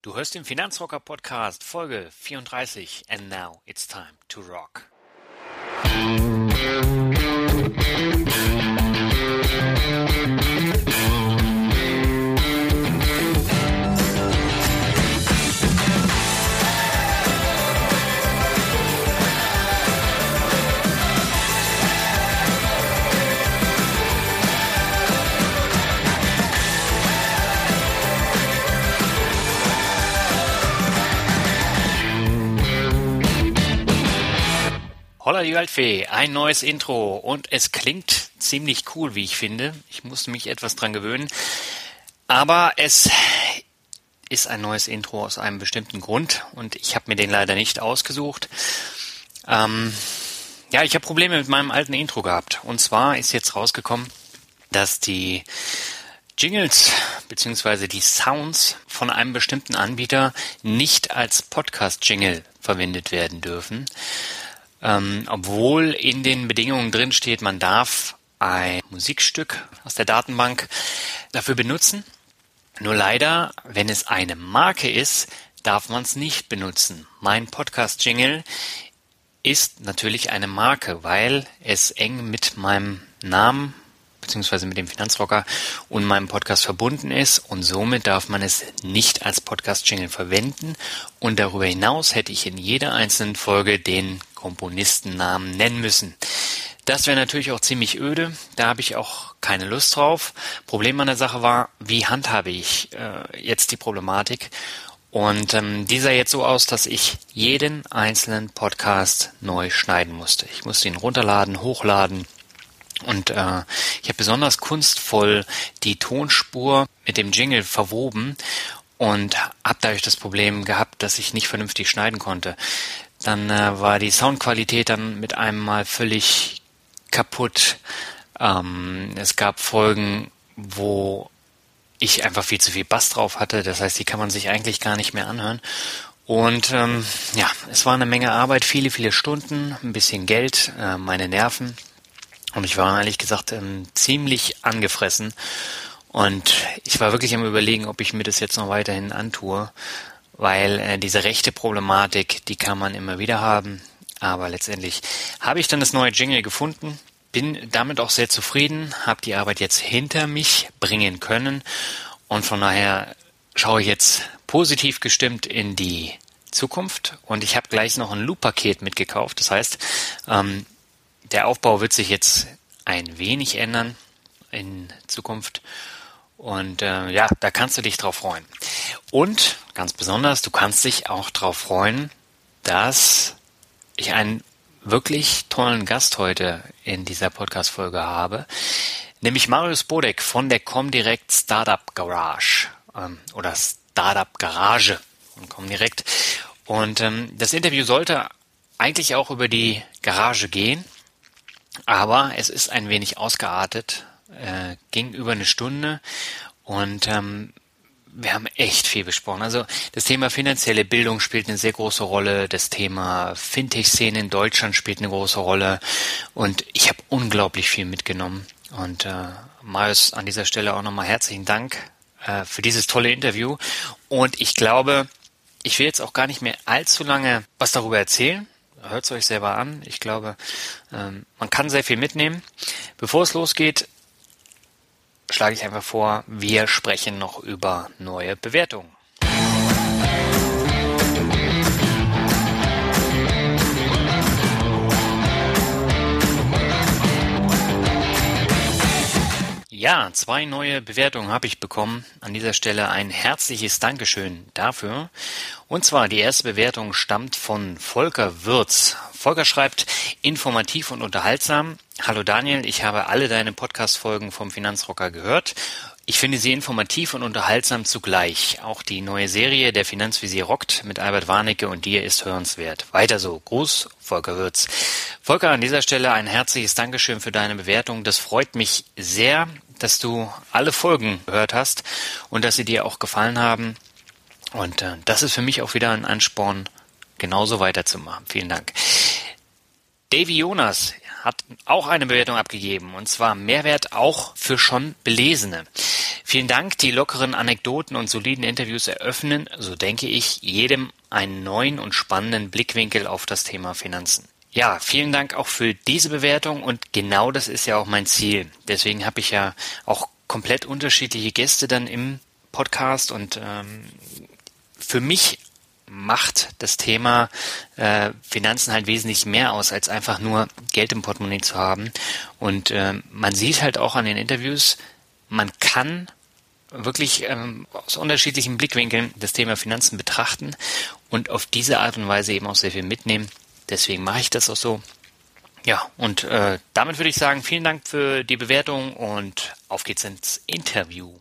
Du hörst den Finanzrocker Podcast, Folge 34. And now it's time to rock. Holla die Waldfee, ein neues Intro und es klingt ziemlich cool, wie ich finde. Ich musste mich etwas dran gewöhnen, aber es ist ein neues Intro aus einem bestimmten Grund und ich habe mir den leider nicht ausgesucht. Ich habe Probleme mit meinem alten Intro gehabt und zwar ist jetzt rausgekommen, dass die Jingles bzw. die Sounds von einem bestimmten Anbieter nicht als Podcast-Jingle verwendet werden dürfen. Obwohl in den Bedingungen drin steht, man darf ein Musikstück aus der Datenbank dafür benutzen. Nur leider, wenn es eine Marke ist, darf man es nicht benutzen. Mein Podcast-Jingle ist natürlich eine Marke, weil es eng mit meinem Namen bzw. mit dem Finanzrocker und meinem Podcast verbunden ist und somit darf man es nicht als Podcast-Jingle verwenden und darüber hinaus hätte ich in jeder einzelnen Folge den Komponistennamen nennen müssen. Das wäre natürlich auch ziemlich öde, da habe ich auch keine Lust drauf. Problem an der Sache war, wie handhabe ich jetzt die Problematik? Und die sah jetzt so aus, dass ich jeden einzelnen Podcast neu schneiden musste. Ich musste ihn runterladen, hochladen und ich habe besonders kunstvoll die Tonspur mit dem Jingle verwoben und habe dadurch das Problem gehabt, dass ich nicht vernünftig schneiden konnte. Dann war die Soundqualität dann mit einem Mal völlig kaputt. Es gab Folgen, wo ich einfach viel zu viel Bass drauf hatte. Das heißt, die kann man sich eigentlich gar nicht mehr anhören. Und es war eine Menge Arbeit, viele Stunden, ein bisschen Geld, meine Nerven. Und ich war ehrlich gesagt ziemlich angefressen. Und ich war wirklich am Überlegen, ob ich mir das jetzt noch weiterhin antue. Weil diese rechte Problematik, die kann man immer wieder haben. Aber letztendlich habe ich dann das neue Jingle gefunden, bin damit auch sehr zufrieden, habe die Arbeit jetzt hinter mich bringen können. Und von daher schaue ich jetzt positiv gestimmt in die Zukunft. Und ich habe gleich noch ein Loop-Paket mitgekauft. Das heißt, der Aufbau wird sich jetzt ein wenig ändern in Zukunft. Und da kannst du dich drauf freuen. Und ganz besonders, du kannst dich auch drauf freuen, dass ich einen wirklich tollen Gast heute in dieser Podcast-Folge habe, nämlich Marius Bodek von der Comdirect Startup Garage oder Startup Garage von Comdirect. Und das Interview sollte eigentlich auch über die Garage gehen, aber es ist ein wenig ausgeartet. Ging über eine Stunde und wir haben echt viel besprochen. Also das Thema finanzielle Bildung spielt eine sehr große Rolle, das Thema Fintech-Szene in Deutschland spielt eine große Rolle und ich habe unglaublich viel mitgenommen. Und Marius, an dieser Stelle auch nochmal herzlichen Dank für dieses tolle Interview. Und ich glaube, ich will jetzt auch gar nicht mehr allzu lange was darüber erzählen. Hört es euch selber an. Ich glaube, man kann sehr viel mitnehmen. Bevor es losgeht, schlage ich einfach vor, wir sprechen noch über neue Bewertungen. Ja, 2 neue Bewertungen habe ich bekommen. An dieser Stelle ein herzliches Dankeschön dafür. Und zwar die erste Bewertung stammt von Volker Würz. Volker schreibt, informativ und unterhaltsam. Hallo Daniel, ich habe alle deine Podcast-Folgen vom Finanzrocker gehört. Ich finde sie informativ und unterhaltsam zugleich. Auch die neue Serie Der Finanzvisier rockt mit Albert Warnecke und dir ist hörenswert. Weiter so. Gruß, Volker Würz. Volker, an dieser Stelle ein herzliches Dankeschön für deine Bewertung. Das freut mich sehr, dass du alle Folgen gehört hast und dass sie dir auch gefallen haben. Und das ist für mich auch wieder ein Ansporn, genauso weiterzumachen. Vielen Dank. Davy Jonas hat auch eine Bewertung abgegeben, und zwar Mehrwert auch für schon Belesene. Vielen Dank. Die lockeren Anekdoten und soliden Interviews eröffnen, so denke ich, jedem einen neuen und spannenden Blickwinkel auf das Thema Finanzen. Ja, vielen Dank auch für diese Bewertung und genau das ist ja auch mein Ziel. Deswegen habe ich ja auch komplett unterschiedliche Gäste dann im Podcast und für mich macht das Thema Finanzen halt wesentlich mehr aus, als einfach nur Geld im Portemonnaie zu haben. Und man sieht halt auch an den Interviews, man kann wirklich aus unterschiedlichen Blickwinkeln das Thema Finanzen betrachten und auf diese Art und Weise eben auch sehr viel mitnehmen. Deswegen mache ich das auch so. Ja, und damit würde ich sagen, vielen Dank für die Bewertung und auf geht's ins Interview.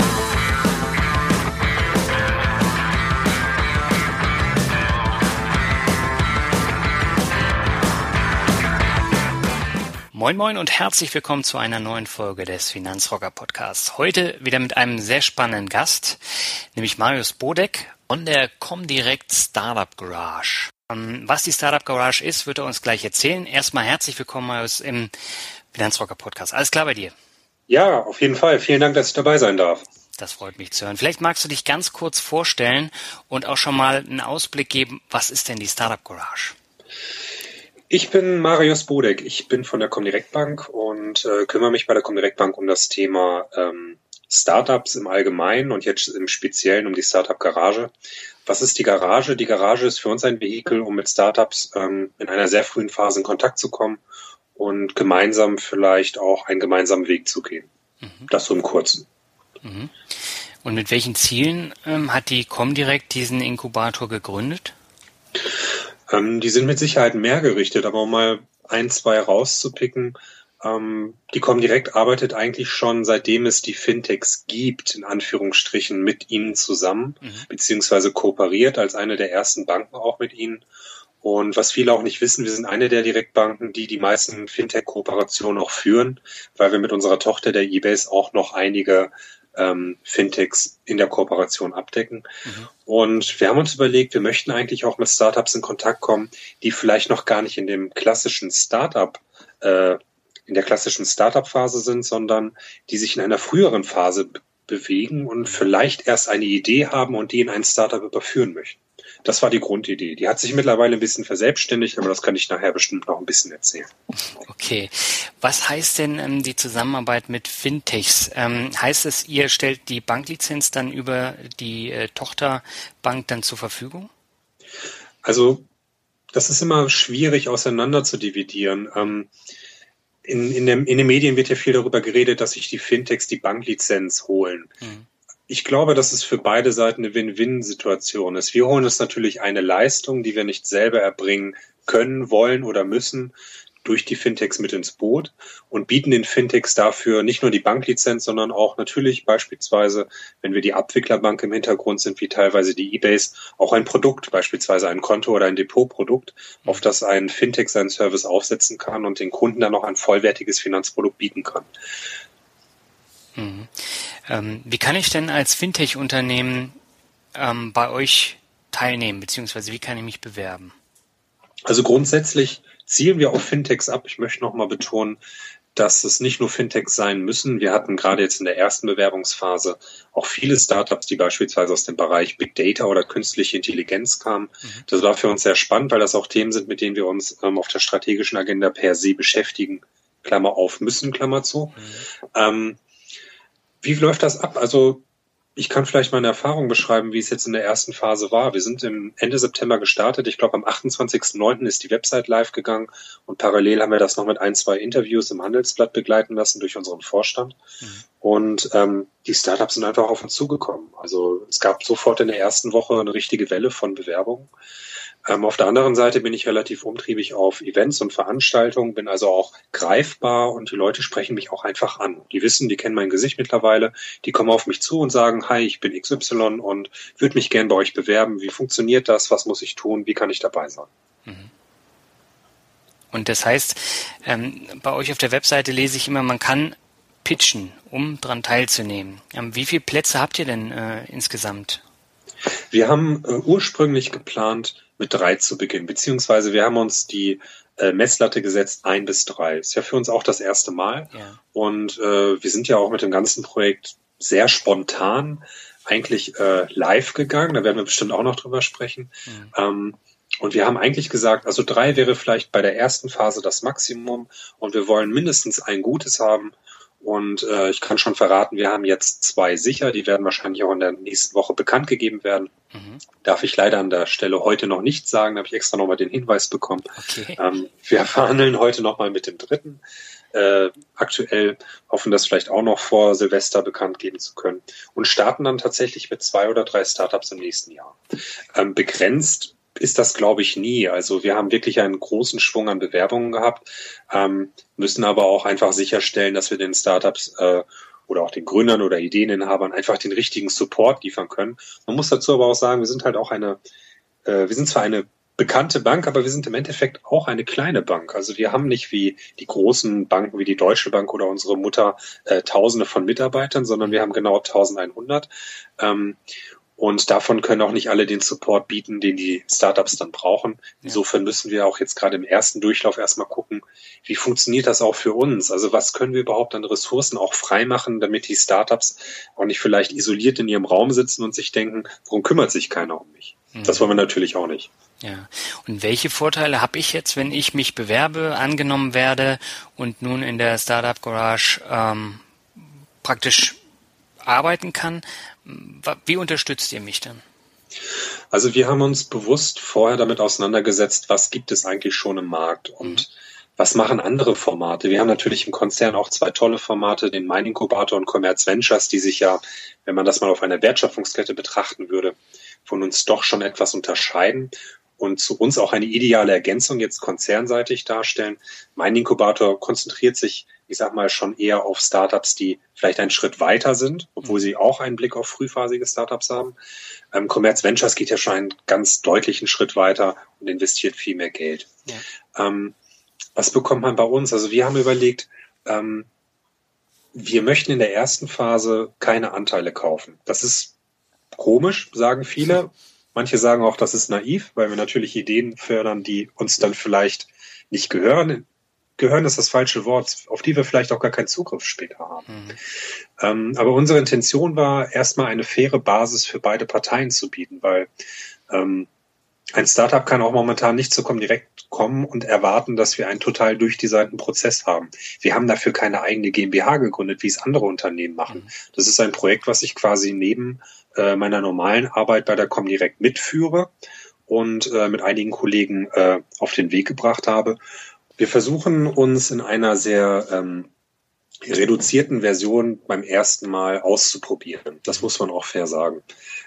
Moin Moin und herzlich willkommen zu einer neuen Folge des Finanzrocker Podcasts. Heute wieder mit einem sehr spannenden Gast, nämlich Marius Bodek von der Comdirect Startup Garage. Was die Startup Garage ist, wird er uns gleich erzählen. Erstmal herzlich willkommen, Marius, im Finanzrocker Podcast. Alles klar bei dir? Ja, auf jeden Fall. Vielen Dank, dass ich dabei sein darf. Das freut mich zu hören. Vielleicht magst du dich ganz kurz vorstellen und auch schon mal einen Ausblick geben, was ist denn die Startup Garage? Ich bin Marius Bodek. Ich bin von der Comdirect Bank und kümmere mich bei der Comdirect Bank um das Thema Startups im Allgemeinen und jetzt im Speziellen um die Startup Garage. Was ist die Garage? Die Garage ist für uns ein Vehikel, um mit Startups in einer sehr frühen Phase in Kontakt zu kommen und gemeinsam vielleicht auch einen gemeinsamen Weg zu gehen. Das so im Kurzen. Und mit welchen Zielen hat die Comdirect diesen Inkubator gegründet? Die sind mit Sicherheit mehr gerichtet, aber um mal ein, zwei rauszupicken, die Comdirect arbeitet eigentlich schon, seitdem es die Fintechs gibt, in Anführungsstrichen, mit ihnen zusammen, beziehungsweise kooperiert als eine der ersten Banken auch mit ihnen. Und was viele auch nicht wissen, wir sind eine der Direktbanken, die die meisten Fintech-Kooperationen auch führen, weil wir mit unserer Tochter der eBase auch noch einige Fintechs in der Kooperation abdecken. Und wir haben uns überlegt, wir möchten eigentlich auch mit Startups in Kontakt kommen, die vielleicht noch gar nicht in dem klassischen in der klassischen Startup-Phase sind, sondern die sich in einer früheren Phase bewegen und vielleicht erst eine Idee haben und die in ein Startup überführen möchten. Das war die Grundidee. Die hat sich mittlerweile ein bisschen verselbstständigt, aber das kann ich nachher bestimmt noch ein bisschen erzählen. Okay. Was heißt denn die Zusammenarbeit mit Fintechs? Heißt es, ihr stellt die Banklizenz dann über die Tochterbank dann zur Verfügung? Also das ist immer schwierig auseinander zu dividieren. In den Medien wird ja viel darüber geredet, dass sich die Fintechs die Banklizenz holen. Ich glaube, dass es für beide Seiten eine Win-Win-Situation ist. Wir holen uns natürlich eine Leistung, die wir nicht selber erbringen können, wollen oder müssen, durch die Fintechs mit ins Boot und bieten den Fintechs dafür nicht nur die Banklizenz, sondern auch natürlich beispielsweise, wenn wir die Abwicklerbank im Hintergrund sind, wie teilweise die eBase, auch ein Produkt, beispielsweise ein Konto oder ein Depotprodukt, auf das ein Fintech seinen Service aufsetzen kann und den Kunden dann noch ein vollwertiges Finanzprodukt bieten kann. Wie kann ich denn als Fintech-Unternehmen bei euch teilnehmen, beziehungsweise wie kann ich mich bewerben? Also grundsätzlich zielen wir auf Fintechs ab. Ich möchte nochmal betonen, dass es nicht nur Fintechs sein müssen. Wir hatten gerade jetzt in der ersten Bewerbungsphase auch viele Startups, die beispielsweise aus dem Bereich Big Data oder künstliche Intelligenz kamen. Das war für uns sehr spannend, weil das auch Themen sind, mit denen wir uns auf der strategischen Agenda per se beschäftigen. Klammer auf, müssen, Klammer zu. Wie läuft das ab? Also ich kann vielleicht meine Erfahrung beschreiben, wie es jetzt in der ersten Phase war. Wir sind im Ende September gestartet. Ich glaube, am 28.09. ist die Website live gegangen und parallel haben wir das noch mit ein, zwei Interviews im Handelsblatt begleiten lassen durch unseren Vorstand. Und die Startups sind einfach auf uns zugekommen. Also es gab sofort in der ersten Woche eine richtige Welle von Bewerbungen. Auf der anderen Seite bin ich relativ umtriebig auf Events und Veranstaltungen, bin also auch greifbar und die Leute sprechen mich auch einfach an. Die wissen, die kennen mein Gesicht mittlerweile, die kommen auf mich zu und sagen, hi, ich bin XY und würde mich gern bei euch bewerben. Wie funktioniert das? Was muss ich tun? Wie kann ich dabei sein? Und das heißt, bei euch auf der Webseite lese ich immer, man kann pitchen, um dran teilzunehmen. Wie viele Plätze habt ihr denn insgesamt? Wir haben ursprünglich geplant, mit 3 zu beginnen, beziehungsweise wir haben uns die Messlatte gesetzt, 1 bis 3. Ist ja für uns auch das erste Mal. Ja. Und wir sind ja auch mit dem ganzen Projekt sehr spontan eigentlich live gegangen. Da werden wir bestimmt auch noch drüber sprechen. Und wir haben eigentlich gesagt, also 3 wäre vielleicht bei der ersten Phase das Maximum und wir wollen mindestens ein gutes haben. Und ich kann schon verraten, wir haben jetzt 2 sicher, die werden wahrscheinlich auch in der nächsten Woche bekannt gegeben werden. Darf ich leider an der Stelle heute noch nicht sagen, da habe ich extra nochmal den Hinweis bekommen. Okay. Wir verhandeln heute nochmal mit dem 3. Aktuell hoffen, das vielleicht auch noch vor Silvester bekannt geben zu können und starten dann tatsächlich mit 2 oder 3 Startups im nächsten Jahr. Begrenzt ist das, glaube ich, nie. Also wir haben wirklich einen großen Schwung an Bewerbungen gehabt, müssen aber auch einfach sicherstellen, dass wir den Startups oder auch den Gründern oder Ideeninhabern einfach den richtigen Support liefern können. Man muss dazu aber auch sagen, wir sind halt auch wir sind zwar eine bekannte Bank, aber wir sind im Endeffekt auch eine kleine Bank. Also wir haben nicht wie die großen Banken wie die Deutsche Bank oder unsere Mutter Tausende von Mitarbeitern, sondern wir haben genau 1100. Und davon können auch nicht alle den Support bieten, den die Startups dann brauchen. Insofern müssen wir auch jetzt gerade im ersten Durchlauf erstmal gucken, wie funktioniert das auch für uns? Also was können wir überhaupt an Ressourcen auch freimachen, damit die Startups auch nicht vielleicht isoliert in ihrem Raum sitzen und sich denken, warum kümmert sich keiner um mich? Das wollen wir natürlich auch nicht. Ja. Und welche Vorteile habe ich jetzt, wenn ich mich bewerbe, angenommen werde und nun in der Startup Garage praktisch arbeiten kann? Wie unterstützt ihr mich dann? Also wir haben uns bewusst vorher damit auseinandergesetzt, was gibt es eigentlich schon im Markt und was machen andere Formate. Wir haben natürlich im Konzern auch 2 tolle Formate, den Mein-Inkubator und Commerz Ventures, die sich ja, wenn man das mal auf einer Wertschöpfungskette betrachten würde, von uns doch schon etwas unterscheiden und zu uns auch eine ideale Ergänzung jetzt konzernseitig darstellen. Mein-Inkubator konzentriert sich, ich sag mal, schon eher auf Startups, die vielleicht einen Schritt weiter sind, obwohl sie auch einen Blick auf frühphasige Startups haben. Commerz Ventures geht ja schon einen ganz deutlichen Schritt weiter und investiert viel mehr Geld. Ja. Was bekommt man bei uns? Also wir haben überlegt, wir möchten in der ersten Phase keine Anteile kaufen. Das ist komisch, sagen viele. Manche sagen auch, das ist naiv, weil wir natürlich Ideen fördern, die uns dann vielleicht nicht gehören. Gehören ist das falsche Wort, auf die wir vielleicht auch gar keinen Zugriff später haben. Aber unsere Intention war, erstmal eine faire Basis für beide Parteien zu bieten, weil ein Startup kann auch momentan nicht zu Comdirect kommen und erwarten, dass wir einen total durchdesignten Prozess haben. Wir haben dafür keine eigene GmbH gegründet, wie es andere Unternehmen machen. Das ist ein Projekt, was ich quasi neben meiner normalen Arbeit bei der Comdirect mitführe und mit einigen Kollegen auf den Weg gebracht habe. Wir versuchen uns in einer sehr reduzierten Version beim ersten Mal auszuprobieren. Das muss man auch fair sagen.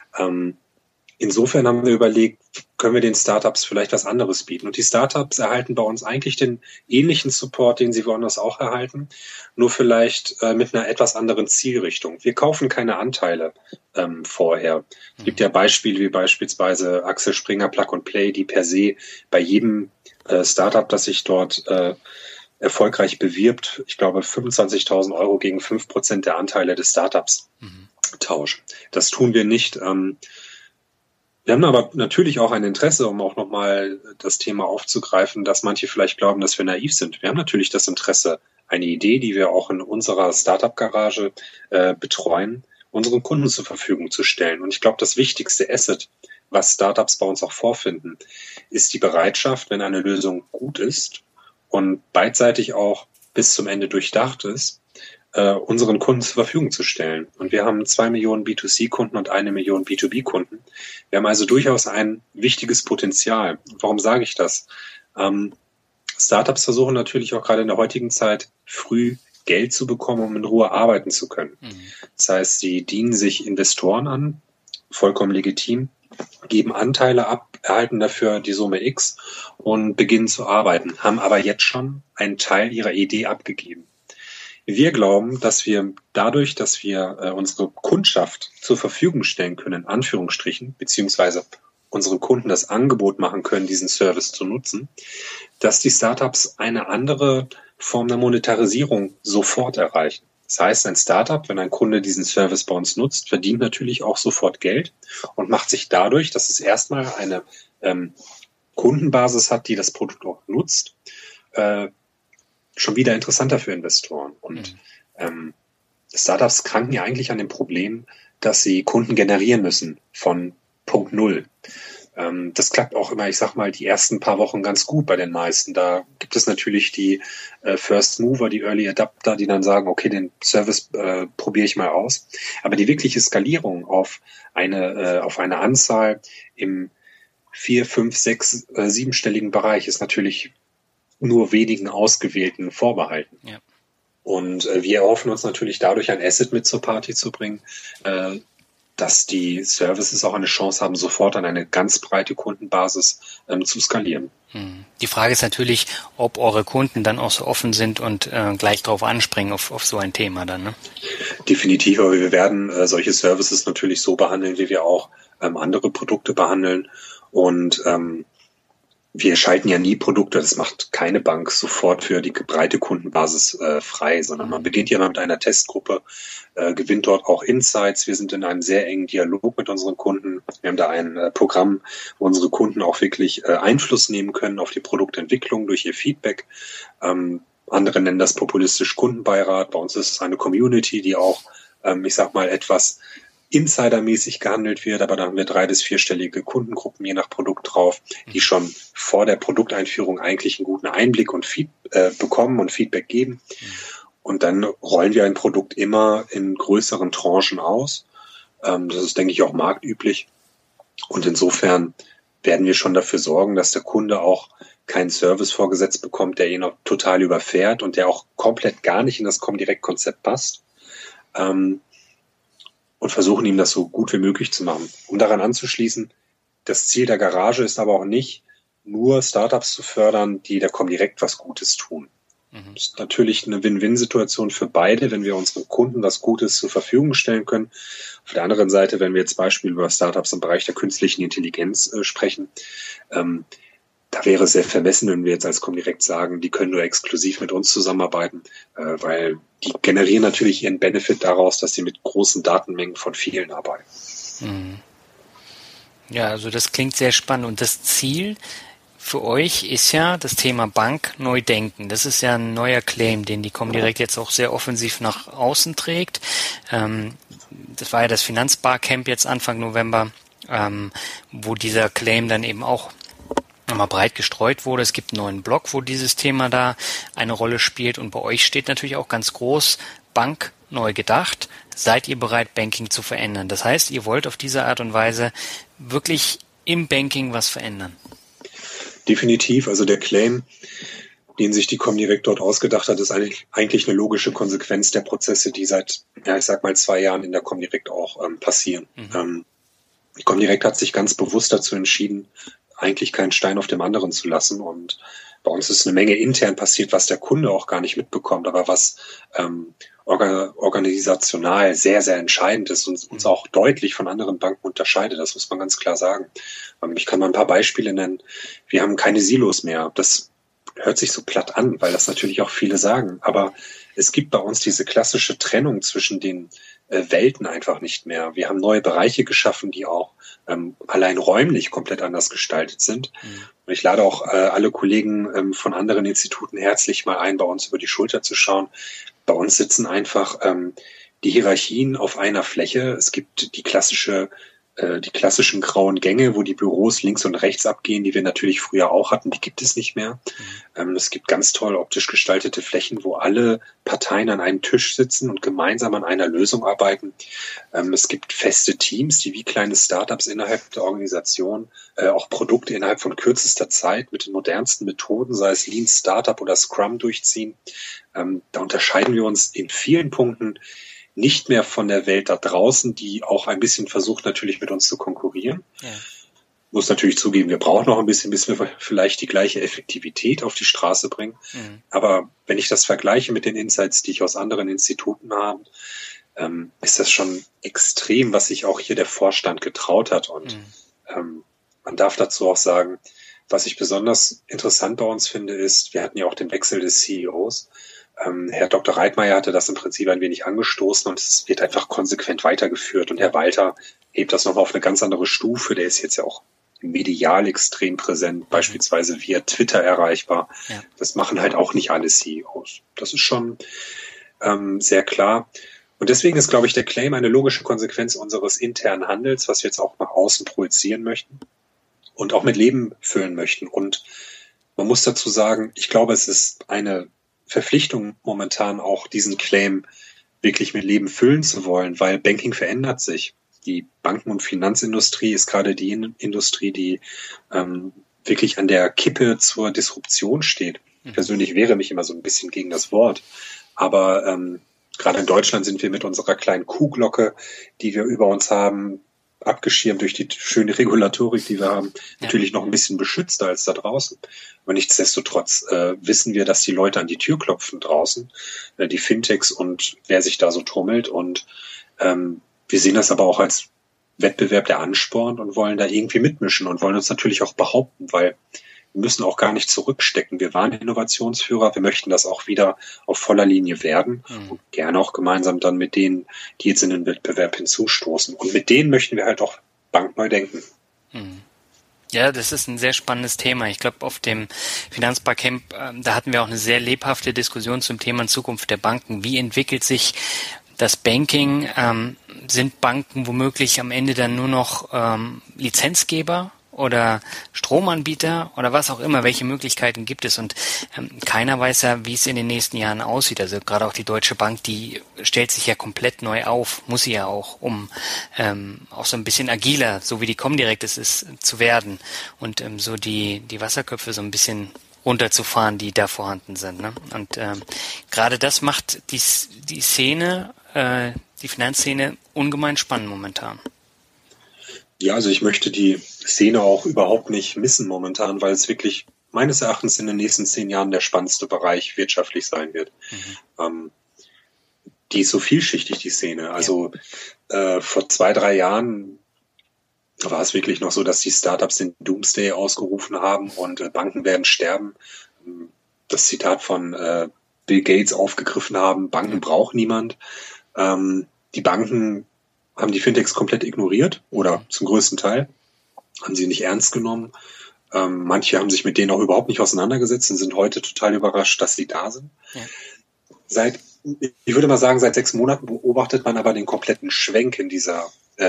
Insofern haben wir überlegt, können wir den Startups vielleicht was anderes bieten. Und die Startups erhalten bei uns eigentlich den ähnlichen Support, den sie woanders auch erhalten, nur vielleicht mit einer etwas anderen Zielrichtung. Wir kaufen keine Anteile vorher. Es gibt ja Beispiele wie beispielsweise Axel Springer Plug and Play, die per se bei jedem Startup, das sich dort erfolgreich bewirbt, ich glaube 25.000 € gegen 5% der Anteile des Startups tauschen. Das tun wir nicht. Wir haben aber natürlich auch ein Interesse, um auch nochmal das Thema aufzugreifen, dass manche vielleicht glauben, dass wir naiv sind. Wir haben natürlich das Interesse, eine Idee, die wir auch in unserer Startup-Garage betreuen, unseren Kunden zur Verfügung zu stellen. Und ich glaube, das wichtigste Asset, was Startups bei uns auch vorfinden, ist die Bereitschaft, wenn eine Lösung gut ist und beidseitig auch bis zum Ende durchdacht ist, unseren Kunden zur Verfügung zu stellen. Und wir haben 2 Millionen B2C-Kunden und 1 Million B2B-Kunden. Wir haben also durchaus ein wichtiges Potenzial. Warum sage ich das? Startups versuchen natürlich auch gerade in der heutigen Zeit früh Geld zu bekommen, um in Ruhe arbeiten zu können. Das heißt, sie dienen sich Investoren an, vollkommen legitim, geben Anteile ab, erhalten dafür die Summe X und beginnen zu arbeiten, haben aber jetzt schon einen Teil ihrer Idee abgegeben. Wir glauben, dass wir dadurch, dass wir unsere Kundschaft zur Verfügung stellen können, in Anführungsstrichen, beziehungsweise unseren Kunden das Angebot machen können, diesen Service zu nutzen, dass die Startups eine andere Form der Monetarisierung sofort erreichen. Das heißt, ein Startup, wenn ein Kunde diesen Service bei uns nutzt, verdient natürlich auch sofort Geld und macht sich dadurch, dass es erstmal eine Kundenbasis hat, die das Produkt auch nutzt, schon wieder interessanter für Investoren. Und Startups kranken ja eigentlich an dem Problem, dass sie Kunden generieren müssen von Punkt Null. Das klappt auch immer, ich sag mal, die ersten paar Wochen ganz gut bei den meisten. Da gibt es natürlich die First Mover, die Early Adapter, die dann sagen, okay, den Service probiere ich mal aus. Aber die wirkliche Skalierung auf eine Anzahl im 4, 5, 6, 7-stelligen Bereich ist natürlich nur wenigen Ausgewählten vorbehalten. Ja. Und wir erhoffen uns natürlich dadurch ein Asset mit zur Party zu bringen, dass die Services auch eine Chance haben, sofort an eine ganz breite Kundenbasis zu skalieren. Die Frage ist natürlich, ob eure Kunden dann auch so offen sind und gleich drauf anspringen auf so ein Thema dann, ne? Definitiv, aber wir werden solche Services natürlich so behandeln, wie wir auch andere Produkte behandeln. Und wir schalten ja nie Produkte, das macht keine Bank sofort für die breite Kundenbasis frei, sondern man beginnt ja mal mit einer Testgruppe, gewinnt dort auch Insights. Wir sind in einem sehr engen Dialog mit unseren Kunden. Wir haben da ein Programm, wo unsere Kunden auch wirklich Einfluss nehmen können auf die Produktentwicklung durch ihr Feedback. Andere nennen das populistisch Kundenbeirat. Bei uns ist es eine Community, die auch, ich sag mal, etwas insidermäßig gehandelt wird, aber da haben wir 3- bis 4-stellige Kundengruppen je nach Produkt drauf, die schon vor der Produkteinführung eigentlich einen guten Einblick und bekommen und Feedback geben. Und dann rollen wir ein Produkt immer in größeren Tranchen aus. Das ist, denke ich, auch marktüblich. Und insofern werden wir schon dafür sorgen, dass der Kunde auch keinen Service vorgesetzt bekommt, der ihn auch total überfährt und der auch komplett gar nicht in das Comdirect-Konzept passt. Und versuchen ihm das so gut wie möglich zu machen. Um daran anzuschließen, das Ziel der Garage ist aber auch nicht, nur Startups zu fördern, die der Comdirect was Gutes tun. Das ist natürlich eine Win-Win-Situation für beide, wenn wir unseren Kunden was Gutes zur Verfügung stellen können. Auf der anderen Seite, wenn wir jetzt Beispiel über Startups im Bereich der künstlichen Intelligenz sprechen, da wäre es sehr vermessen, wenn wir jetzt als Comdirect sagen, die können nur exklusiv mit uns zusammenarbeiten, weil die generieren natürlich ihren Benefit daraus, dass sie mit großen Datenmengen von vielen arbeiten. Ja, also das klingt sehr spannend. Und das Ziel für euch ist ja das Thema Bank neu denken. Das ist ja ein neuer Claim, den die Comdirect jetzt auch sehr offensiv nach außen trägt. Das war ja das Finanzbarcamp jetzt Anfang November, wo dieser Claim dann eben auch nochmal breit gestreut wurde. Es gibt einen neuen Blog, wo dieses Thema da eine Rolle spielt. Und bei euch steht natürlich auch ganz groß, Bank neu gedacht. Seid ihr bereit, Banking zu verändern? Das heißt, ihr wollt auf diese Art und Weise wirklich im Banking was verändern. Definitiv. Also der Claim, den sich die Comdirect dort ausgedacht hat, ist eigentlich eine logische Konsequenz der Prozesse, die seit, ich sag mal, 2 Jahren in der Comdirect auch passieren. Die Comdirect hat sich ganz bewusst dazu entschieden, eigentlich keinen Stein auf dem anderen zu lassen. Und bei uns ist eine Menge intern passiert, was der Kunde auch gar nicht mitbekommt, aber was organisational sehr, sehr entscheidend ist und uns auch deutlich von anderen Banken unterscheidet. Das muss man ganz klar sagen. Ich kann mal ein paar Beispiele nennen. Wir haben keine Silos mehr. Das hört sich so platt an, weil das natürlich auch viele sagen. Aber es gibt bei uns diese klassische Trennung zwischen den Welten einfach nicht mehr. Wir haben neue Bereiche geschaffen, die auch allein räumlich komplett anders gestaltet sind. Und ich lade auch alle Kollegen von anderen Instituten herzlich mal ein, bei uns über die Schulter zu schauen. Bei uns sitzen einfach die Hierarchien auf einer Fläche. Es gibt die klassischen grauen Gänge, wo die Büros links und rechts abgehen, die wir natürlich früher auch hatten, die gibt es nicht mehr. Es gibt ganz toll optisch gestaltete Flächen, wo alle Parteien an einem Tisch sitzen und gemeinsam an einer Lösung arbeiten. Es gibt feste Teams, die wie kleine Startups innerhalb der Organisation auch Produkte innerhalb von kürzester Zeit mit den modernsten Methoden, sei es Lean Startup oder Scrum, durchziehen. Da unterscheiden wir uns in vielen Punkten nicht mehr von der Welt da draußen, die auch ein bisschen versucht, natürlich mit uns zu konkurrieren. Ja. Muss natürlich zugeben, wir brauchen noch ein bisschen, bis wir vielleicht die gleiche Effektivität auf die Straße bringen. Aber wenn ich das vergleiche mit den Insights, die ich aus anderen Instituten habe, ist das schon extrem, was sich auch hier der Vorstand getraut hat. Und man darf dazu auch sagen, was ich besonders interessant bei uns finde, ist, wir hatten ja auch den Wechsel des CEOs. Herr Dr. Reitmeier hatte das im Prinzip ein wenig angestoßen und es wird einfach konsequent weitergeführt. Und Herr Walter hebt das nochmal auf eine ganz andere Stufe. Der ist jetzt ja auch medial extrem präsent, beispielsweise via Twitter erreichbar. Ja. Das machen halt auch nicht alle CEOs. Das ist schon sehr klar. Und deswegen ist, glaube ich, der Claim eine logische Konsequenz unseres internen Handels, was wir jetzt auch nach außen projizieren möchten und auch mit Leben füllen möchten. Und man muss dazu sagen, ich glaube, es ist eine Verpflichtung momentan auch diesen Claim wirklich mit Leben füllen zu wollen, weil Banking verändert sich. Die Banken- und Finanzindustrie ist gerade die Industrie, die wirklich an der Kippe zur Disruption steht. Ich persönlich wehre mich immer so ein bisschen gegen das Wort, aber gerade in Deutschland sind wir mit unserer kleinen Kuhglocke, die wir über uns haben, abgeschirmt durch die schöne Regulatorik, die wir haben, natürlich noch ein bisschen beschützter als da draußen. Aber nichtsdestotrotz wissen wir, dass die Leute an die Tür klopfen draußen, die Fintechs und wer sich da so tummelt. Und wir sehen das aber auch als Wettbewerb, der anspornt und wollen da irgendwie mitmischen und wollen uns natürlich auch behaupten, weil wir müssen auch gar nicht zurückstecken. Wir waren Innovationsführer, wir möchten das auch wieder auf voller Linie werden und gerne auch gemeinsam dann mit denen, die jetzt in den Wettbewerb hinzustoßen. Und mit denen möchten wir halt auch bankneu denken. Ja, das ist ein sehr spannendes Thema. Ich glaube, auf dem Finanzbarcamp, da hatten wir auch eine sehr lebhafte Diskussion zum Thema Zukunft der Banken. Wie entwickelt sich das Banking? Sind Banken womöglich am Ende dann nur noch Lizenzgeber oder Stromanbieter oder was auch immer? Welche Möglichkeiten gibt es? Und keiner weiß ja, wie es in den nächsten Jahren aussieht. Also gerade auch die Deutsche Bank, die stellt sich ja komplett neu auf, muss sie ja auch, um auch so ein bisschen agiler, so wie die Comdirect es ist, zu werden und so die Wasserköpfe so ein bisschen runterzufahren, die da vorhanden sind. Ne? Und gerade das macht die Szene, die Finanzszene ungemein spannend momentan. Ja, also ich möchte die Szene auch überhaupt nicht missen momentan, weil es wirklich meines Erachtens in den nächsten 10 Jahren der spannendste Bereich wirtschaftlich sein wird. Die ist so vielschichtig, die Szene. Also vor 2-3 Jahren war es wirklich noch so, dass die Startups den Doomsday ausgerufen haben und Banken werden sterben. Das Zitat von Bill Gates aufgegriffen haben, Banken braucht niemand. Die Banken haben die Fintechs komplett ignoriert oder zum größten Teil, haben sie nicht ernst genommen. Manche haben sich mit denen auch überhaupt nicht auseinandergesetzt und sind heute total überrascht, dass sie da sind. Ja. Ich würde mal sagen, seit 6 Monaten beobachtet man aber den kompletten Schwenk in dieser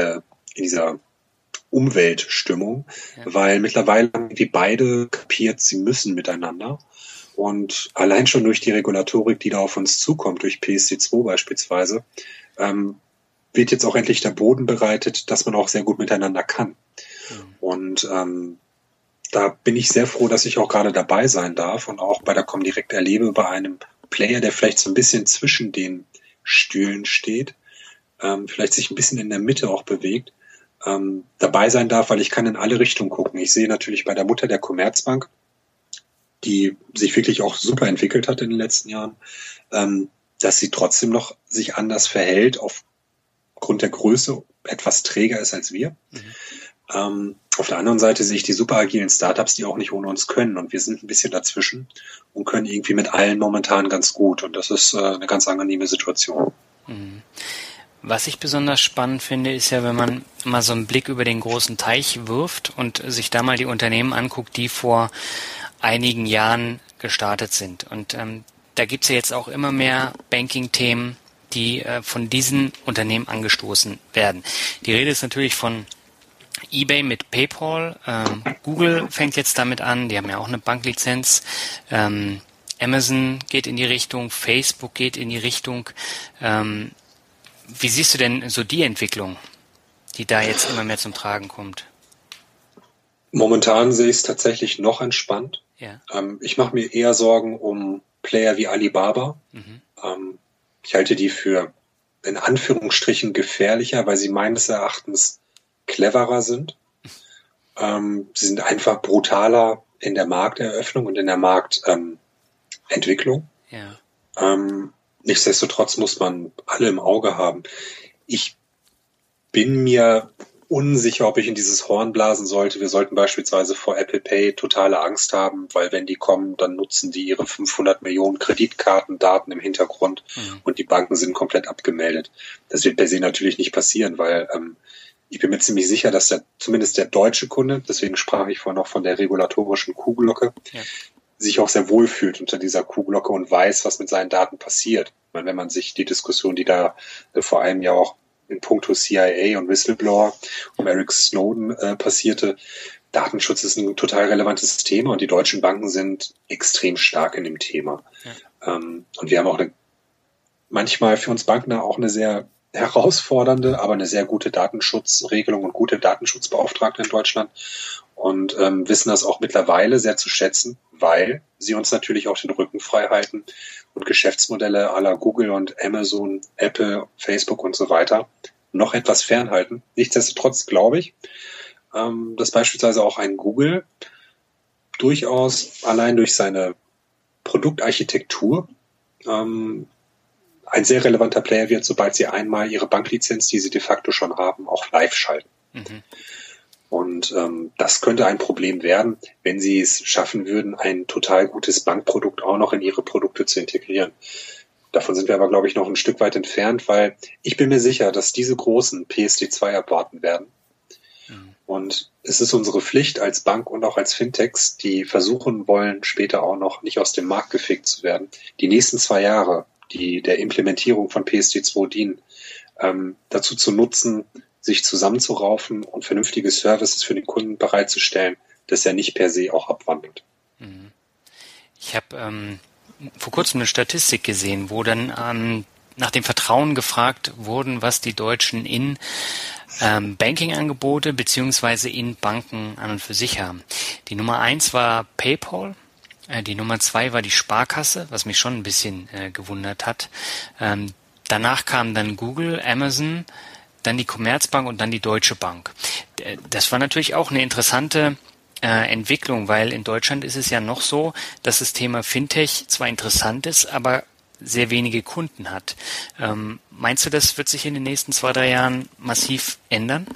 Umweltstimmung, weil mittlerweile haben die beide kapiert, sie müssen miteinander. Und allein schon durch die Regulatorik, die da auf uns zukommt, durch PSD2 beispielsweise, wird jetzt auch endlich der Boden bereitet, dass man auch sehr gut miteinander kann. Und da bin ich sehr froh, dass ich auch gerade dabei sein darf und auch bei der Comdirect erlebe, bei einem Player, der vielleicht so ein bisschen zwischen den Stühlen steht, vielleicht sich ein bisschen in der Mitte auch bewegt, dabei sein darf, weil ich kann in alle Richtungen gucken. Ich sehe natürlich bei der Mutter der Commerzbank, die sich wirklich auch super entwickelt hat in den letzten Jahren, dass sie trotzdem noch sich anders verhält, aufgrund der Größe etwas träger ist als wir. Auf der anderen Seite sehe ich die super agilen Startups, die auch nicht ohne uns können. Und wir sind ein bisschen dazwischen und können irgendwie mit allen momentan ganz gut. Und das ist eine ganz angenehme Situation. Was ich besonders spannend finde, ist ja, wenn man mal so einen Blick über den großen Teich wirft und sich da mal die Unternehmen anguckt, die vor einigen Jahren gestartet sind. Und da gibt's ja jetzt auch immer mehr Banking-Themen, die von diesen Unternehmen angestoßen werden. Die Rede ist natürlich von eBay mit PayPal. Google fängt jetzt damit an. Die haben ja auch eine Banklizenz. Amazon geht in die Richtung. Facebook geht in die Richtung. Wie siehst du denn so die Entwicklung, die da jetzt immer mehr zum Tragen kommt? Momentan sehe ich es tatsächlich noch entspannt. Ja. Ich mache mir eher Sorgen um Player wie Alibaba. Ich halte die für in Anführungsstrichen gefährlicher, weil sie meines Erachtens cleverer sind. Sie sind einfach brutaler in der Markteröffnung und in der Marktentwicklung. Nichtsdestotrotz muss man alle im Auge haben. Ich bin mir unsicher, ob ich in dieses Horn blasen sollte. Wir sollten beispielsweise vor Apple Pay totale Angst haben, weil wenn die kommen, dann nutzen die ihre 500 Millionen Kreditkartendaten im Hintergrund und die Banken sind komplett abgemeldet. Das wird per se natürlich nicht passieren, weil ich bin mir ziemlich sicher, dass zumindest der deutsche Kunde, deswegen sprach ich vorhin noch von der regulatorischen Kuhglocke, sich auch sehr wohl fühlt unter dieser Kuhglocke und weiß, was mit seinen Daten passiert. meine, wenn man sich die Diskussion, die da vor einem Jahr auch in puncto CIA und Whistleblower um Eric Snowden passierte, Datenschutz ist ein total relevantes Thema und die deutschen Banken sind extrem stark in dem Thema. Ja. Und wir haben auch manchmal für uns Banken auch eine sehr herausfordernde, aber eine sehr gute Datenschutzregelung und gute Datenschutzbeauftragte in Deutschland und wissen das auch mittlerweile sehr zu schätzen, weil sie uns natürlich auch den Rücken frei halten und Geschäftsmodelle à la Google und Amazon, Apple, Facebook und so weiter noch etwas fernhalten. Nichtsdestotrotz glaube ich, dass beispielsweise auch ein Google durchaus allein durch seine Produktarchitektur ein sehr relevanter Player wird, sobald sie einmal ihre Banklizenz, die sie de facto schon haben, auch live schalten. Mhm. Und das könnte ein Problem werden, wenn sie es schaffen würden, ein total gutes Bankprodukt auch noch in ihre Produkte zu integrieren. Davon sind wir aber, glaube ich, noch ein Stück weit entfernt, weil ich bin mir sicher, dass diese großen PSD2 abwarten werden. Und es ist unsere Pflicht als Bank und auch als Fintechs, die versuchen wollen, später auch noch nicht aus dem Markt gefegt zu werden, die nächsten 2 Jahre, die der Implementierung von PSD2 dienen, dazu zu nutzen, sich zusammenzuraufen und vernünftige Services für den Kunden bereitzustellen, dass er nicht per se auch abwandelt. Ich habe vor kurzem eine Statistik gesehen, wo dann nach dem Vertrauen gefragt wurden, was die Deutschen in Banking-Angebote beziehungsweise in Banken an und für sich haben. Die Nummer 1 war PayPal, die Nummer 2 war die Sparkasse, was mich schon ein bisschen gewundert hat. Danach kamen dann Google, Amazon, dann die Commerzbank und dann die Deutsche Bank. Das war natürlich auch eine interessante Entwicklung, weil in Deutschland ist es ja noch so, dass das Thema Fintech zwar interessant ist, aber sehr wenige Kunden hat. Meinst du, das wird sich in den nächsten 2-3 Jahren massiv ändern?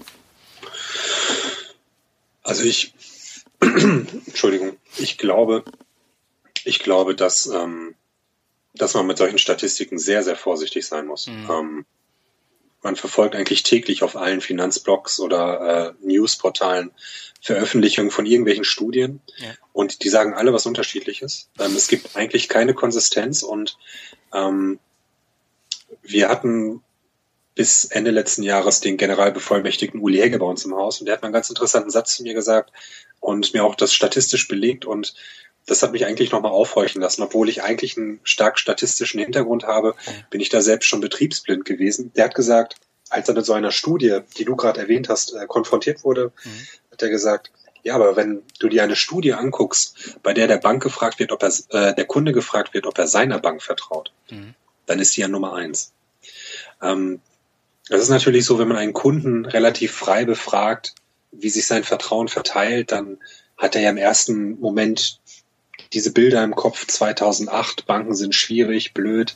Also ich glaube, dass man mit solchen Statistiken sehr, sehr vorsichtig sein muss. Mhm. Man verfolgt eigentlich täglich auf allen Finanzblogs oder Newsportalen Veröffentlichungen von irgendwelchen Studien, ja. Und die sagen alle was Unterschiedliches. Es gibt eigentlich keine Konsistenz und wir hatten bis Ende letzten Jahres den Generalbevollmächtigten Uli Hegge bei uns im Haus und der hat einen ganz interessanten Satz zu mir gesagt und mir auch das statistisch belegt und das hat mich eigentlich nochmal aufhorchen lassen. Obwohl ich eigentlich einen stark statistischen Hintergrund habe, bin ich da selbst schon betriebsblind gewesen. Der hat gesagt, als er mit so einer Studie, die du gerade erwähnt hast, konfrontiert wurde, hat er gesagt, ja, aber wenn du dir eine Studie anguckst, bei der der Kunde gefragt wird, ob er seiner Bank vertraut, dann ist die ja Nummer 1. Das ist natürlich so, wenn man einen Kunden relativ frei befragt, wie sich sein Vertrauen verteilt, dann hat er ja im ersten Moment diese Bilder im Kopf, 2008, Banken sind schwierig, blöd,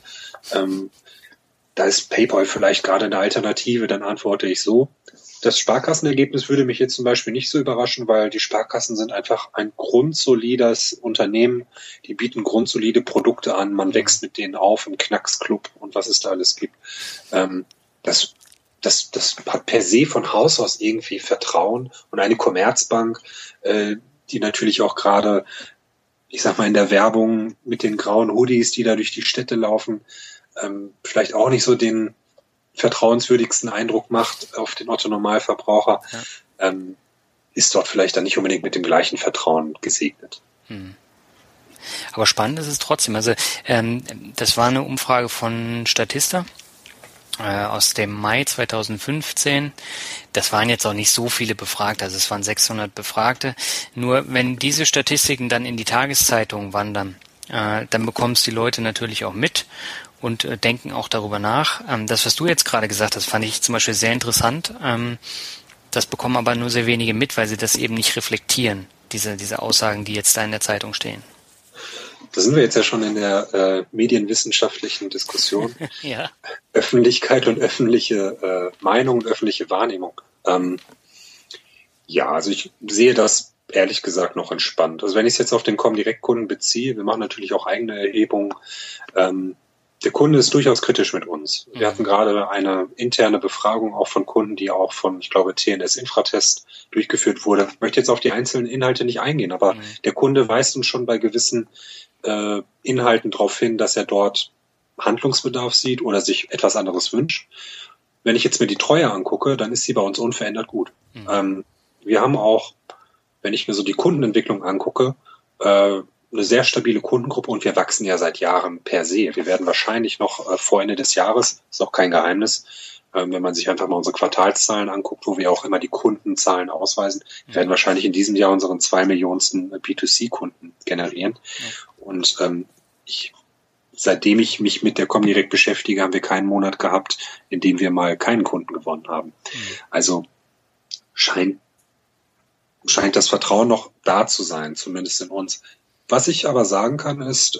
da ist PayPal vielleicht gerade eine Alternative, dann antworte ich so. Das Sparkassenergebnis würde mich jetzt zum Beispiel nicht so überraschen, weil die Sparkassen sind einfach ein grundsolides Unternehmen. Die bieten grundsolide Produkte an. Man wächst mit denen auf im Knacksclub und was es da alles gibt. Das hat per se von Haus aus irgendwie Vertrauen. Und eine Commerzbank, die natürlich auch gerade, ich sag mal, in der Werbung mit den grauen Hoodies, die da durch die Städte laufen, vielleicht auch nicht so den vertrauenswürdigsten Eindruck macht auf den Otto-Normalverbraucher, ist dort vielleicht dann nicht unbedingt mit dem gleichen Vertrauen gesegnet. Aber spannend ist es trotzdem. Also das war eine Umfrage von Statista aus dem Mai 2015. Das waren jetzt auch nicht so viele Befragte, also es waren 600 Befragte. Nur wenn diese Statistiken dann in die Tageszeitungen wandern, dann bekommen es die Leute natürlich auch mit und denken auch darüber nach. Das, was du jetzt gerade gesagt hast, fand ich zum Beispiel sehr interessant. Das bekommen aber nur sehr wenige mit, weil sie das eben nicht reflektieren, diese Aussagen, die jetzt da in der Zeitung stehen. Da sind wir jetzt ja schon in der medienwissenschaftlichen Diskussion. Ja. Öffentlichkeit und öffentliche Meinung und öffentliche Wahrnehmung. Ja, also ich sehe das ehrlich gesagt noch entspannt. Also wenn ich es jetzt auf den Comdirect-Kunden beziehe, wir machen natürlich auch eigene Erhebungen, der Kunde ist durchaus kritisch mit uns. Wir hatten gerade eine interne Befragung auch von Kunden, die auch von, ich glaube, TNS Infratest durchgeführt wurde. Ich möchte jetzt auf die einzelnen Inhalte nicht eingehen, aber der Kunde weist uns schon bei gewissen Inhalten darauf hin, dass er dort Handlungsbedarf sieht oder sich etwas anderes wünscht. Wenn ich jetzt mir die Treue angucke, dann ist sie bei uns unverändert gut. Wir haben auch, wenn ich mir so die Kundenentwicklung angucke, eine sehr stabile Kundengruppe und wir wachsen ja seit Jahren per se. Wir werden wahrscheinlich noch vor Ende des Jahres, ist auch kein Geheimnis, wenn man sich einfach mal unsere Quartalszahlen anguckt, wo wir auch immer die Kundenzahlen ausweisen, werden wahrscheinlich in diesem Jahr unseren 2 Millionensten B2C-Kunden generieren. Und seitdem ich mich mit der Comdirect beschäftige, haben wir keinen Monat gehabt, in dem wir mal keinen Kunden gewonnen haben. Also scheint das Vertrauen noch da zu sein, zumindest in uns. Was ich aber sagen kann, ist,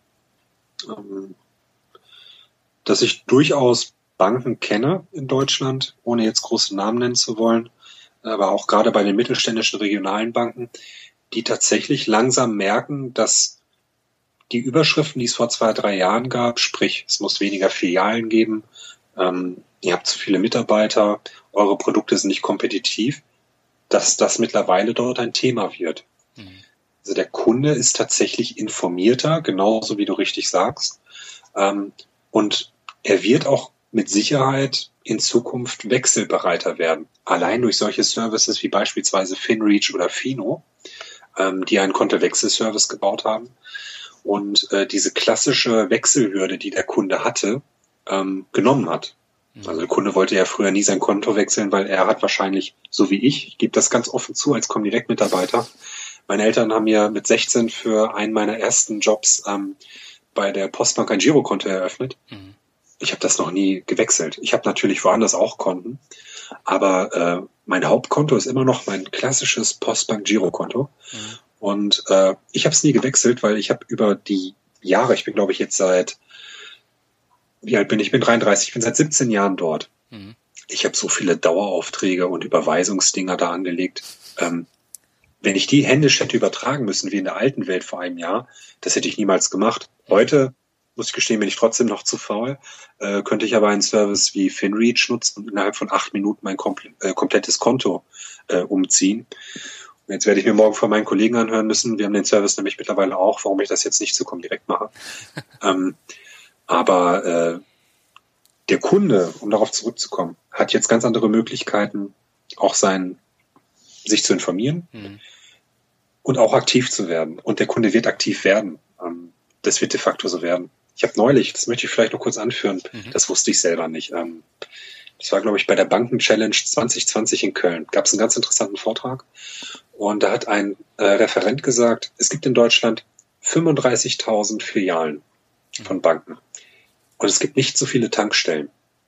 dass ich durchaus Banken kenne in Deutschland, ohne jetzt große Namen nennen zu wollen, aber auch gerade bei den mittelständischen regionalen Banken, die tatsächlich langsam merken, dass die Überschriften, die es vor 2, 3 Jahren gab, sprich, es muss weniger Filialen geben, ihr habt zu viele Mitarbeiter, eure Produkte sind nicht kompetitiv, dass das mittlerweile dort ein Thema wird. Also der Kunde ist tatsächlich informierter, genauso wie du richtig sagst, und er wird auch mit Sicherheit in Zukunft wechselbereiter werden. Allein durch solche Services wie beispielsweise FinReach oder Fino, die einen Kontowechselservice gebaut haben und diese klassische Wechselhürde, die der Kunde hatte, genommen hat. Also der Kunde wollte ja früher nie sein Konto wechseln, weil er hat wahrscheinlich, so wie ich gebe das ganz offen zu als Comdirect-Mitarbeiter, meine Eltern haben mir mit 16 für einen meiner ersten Jobs bei der Postbank ein Girokonto eröffnet. Ich habe das noch nie gewechselt. Ich habe natürlich woanders auch Konten, aber mein Hauptkonto ist immer noch mein klassisches Postbank-Girokonto. Und ich habe es nie gewechselt, weil ich habe über die Jahre, ich bin glaube ich jetzt seit, wie alt bin ich? Ich bin 33, ich bin seit 17 Jahren dort. Ich habe so viele Daueraufträge und Überweisungsdinger da angelegt. Wenn ich die händisch hätte übertragen müssen, wie in der alten Welt vor einem Jahr, das hätte ich niemals gemacht. Heute, muss ich gestehen, bin ich trotzdem noch zu faul, könnte ich aber einen Service wie FinReach nutzen und innerhalb von 8 Minuten mein komplettes Konto umziehen. Und jetzt werde ich mir morgen von meinen Kollegen anhören müssen, wir haben den Service nämlich mittlerweile auch, warum ich das jetzt nicht zu Comdirect mache. Aber der Kunde, um darauf zurückzukommen, hat jetzt ganz andere Möglichkeiten, auch sich zu informieren und auch aktiv zu werden. Und der Kunde wird aktiv werden. Das wird de facto so werden. Ich habe neulich, das möchte ich vielleicht noch kurz anführen, das wusste ich selber nicht. Das war, glaube ich, bei der Banken-Challenge 2020 in Köln. Gab es einen ganz interessanten Vortrag. Und da hat ein Referent gesagt, es gibt in Deutschland 35.000 Filialen von Banken. Und es gibt nicht so viele Tankstellen.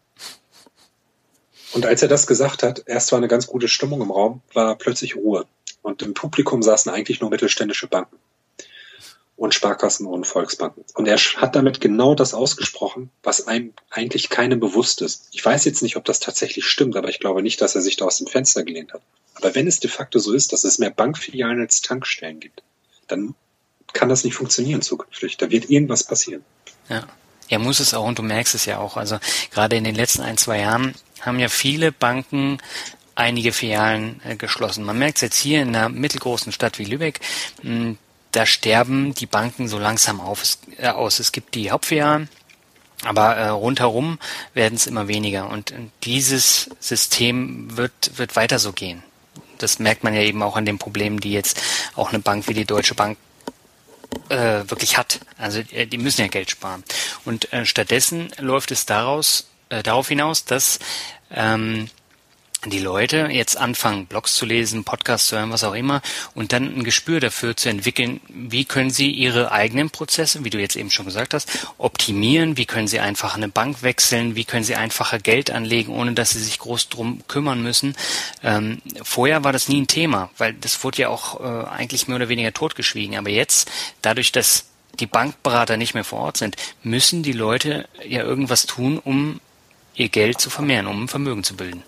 Und als er das gesagt hat, erst war eine ganz gute Stimmung im Raum, war plötzlich Ruhe. Und im Publikum saßen eigentlich nur mittelständische Banken und Sparkassen und Volksbanken. Und er hat damit genau das ausgesprochen, was einem eigentlich keinem bewusst ist. Ich weiß jetzt nicht, ob das tatsächlich stimmt, aber ich glaube nicht, dass er sich da aus dem Fenster gelehnt hat. Aber wenn es de facto so ist, dass es mehr Bankfilialen als Tankstellen gibt, dann kann das nicht funktionieren zukünftig. Da wird irgendwas passieren. Ja. Ja, muss es auch, und du merkst es ja auch. Also gerade in den letzten 1, 2 Jahren haben ja viele Banken einige Filialen geschlossen. Man merkt es jetzt hier in einer mittelgroßen Stadt wie Lübeck, da sterben die Banken so langsam aus. Es gibt die Hauptfilialen, aber rundherum werden es immer weniger. Und dieses System wird weiter so gehen. Das merkt man ja eben auch an den Problemen, die jetzt auch eine Bank wie die Deutsche Bank wirklich hat. Also die müssen ja Geld sparen. Und stattdessen läuft es darauf hinaus, dass die Leute jetzt anfangen, Blogs zu lesen, Podcasts zu hören, was auch immer, und dann ein Gespür dafür zu entwickeln, wie können sie ihre eigenen Prozesse, wie du jetzt eben schon gesagt hast, optimieren, wie können sie einfach eine Bank wechseln, wie können sie einfacher Geld anlegen, ohne dass sie sich groß drum kümmern müssen. Vorher war das nie ein Thema, weil das wurde ja auch eigentlich mehr oder weniger totgeschwiegen. Aber jetzt, dadurch, dass die Bankberater nicht mehr vor Ort sind, müssen die Leute ja irgendwas tun, um ihr Geld zu vermehren, um ein Vermögen zu bilden.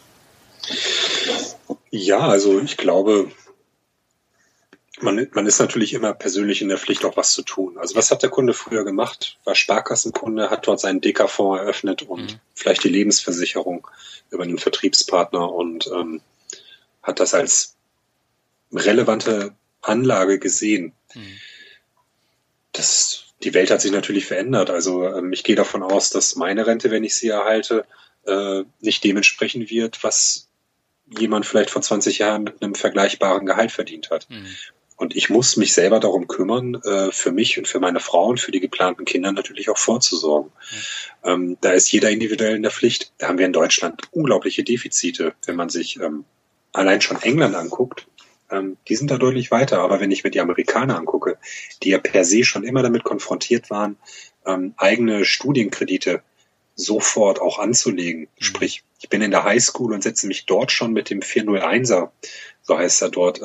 Ja, also ich glaube, man ist natürlich immer persönlich in der Pflicht, auch was zu tun. Also was hat der Kunde früher gemacht? War Sparkassenkunde, hat dort seinen DK-Fonds eröffnet und vielleicht die Lebensversicherung über einen Vertriebspartner und hat das als relevante Anlage gesehen. Das Die Welt hat sich natürlich verändert. Also ich gehe davon aus, dass meine Rente, wenn ich sie erhalte, nicht dementsprechend wird, was jemand vielleicht vor 20 Jahren mit einem vergleichbaren Gehalt verdient hat. Mhm. Und ich muss mich selber darum kümmern, für mich und für meine Frau und für die geplanten Kinder natürlich auch vorzusorgen. Mhm. Da ist jeder individuell in der Pflicht. Da haben wir in Deutschland unglaubliche Defizite. Wenn man sich allein schon England anguckt, die sind da deutlich weiter. Aber wenn ich mir die Amerikaner angucke, die ja per se schon immer damit konfrontiert waren, eigene Studienkredite sofort auch anzulegen. Mhm. Sprich, ich bin in der Highschool und setze mich dort schon mit dem 401er, so heißt er dort,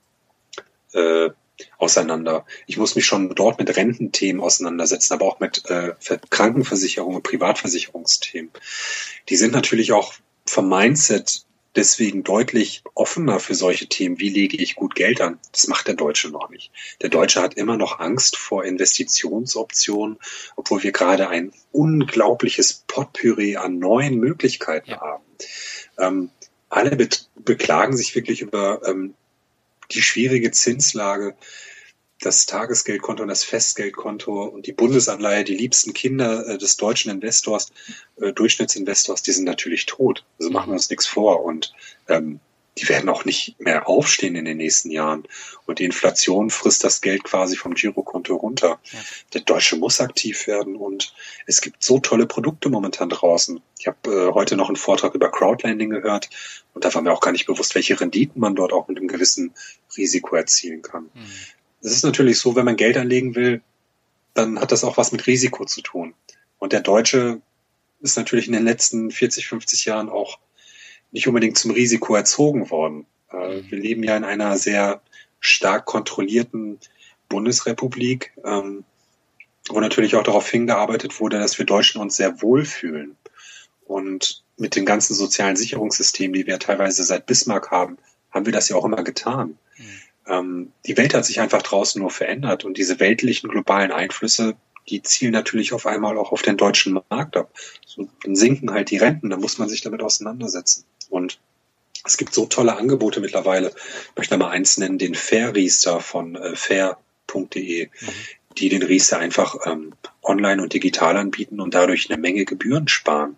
auseinander. Ich muss mich schon dort mit Rententhemen auseinandersetzen, aber auch mit Krankenversicherung und Privatversicherungsthemen. Die sind natürlich auch vom Mindset deswegen deutlich offener für solche Themen. Wie lege ich gut Geld an? Das macht der Deutsche noch nicht. Der Deutsche hat immer noch Angst vor Investitionsoptionen, obwohl wir gerade ein unglaubliches Potpourri an neuen Möglichkeiten haben. Alle beklagen sich wirklich über die schwierige Zinslage, das Tagesgeldkonto und das Festgeldkonto und die Bundesanleihe, die liebsten Kinder des deutschen Investors, Durchschnittsinvestors, die sind natürlich tot. Also machen wir uns nichts vor. Und die werden auch nicht mehr aufstehen in den nächsten Jahren. Und die Inflation frisst das Geld quasi vom Girokonto runter. Ja. Der Deutsche muss aktiv werden und es gibt so tolle Produkte momentan draußen. Ich habe heute noch einen Vortrag über Crowdlending gehört und da war mir auch gar nicht bewusst, welche Renditen man dort auch mit einem gewissen Risiko erzielen kann. Es ist natürlich so, wenn man Geld anlegen will, dann hat das auch was mit Risiko zu tun. Und der Deutsche ist natürlich in den letzten 40, 50 Jahren auch nicht unbedingt zum Risiko erzogen worden. Wir leben ja in einer sehr stark kontrollierten Bundesrepublik, wo natürlich auch darauf hingearbeitet wurde, dass wir Deutschen uns sehr wohlfühlen. Und mit den ganzen sozialen Sicherungssystemen, die wir teilweise seit Bismarck haben, haben wir das ja auch immer getan. Die Welt hat sich einfach draußen nur verändert und diese weltlichen globalen Einflüsse, die zielen natürlich auf einmal auch auf den deutschen Markt ab. So, dann sinken halt die Renten, da muss man sich damit auseinandersetzen. Und es gibt so tolle Angebote mittlerweile. Ich möchte mal eins nennen, den Fair-Riester von fair.de, die den Riester einfach online und digital anbieten und dadurch eine Menge Gebühren sparen.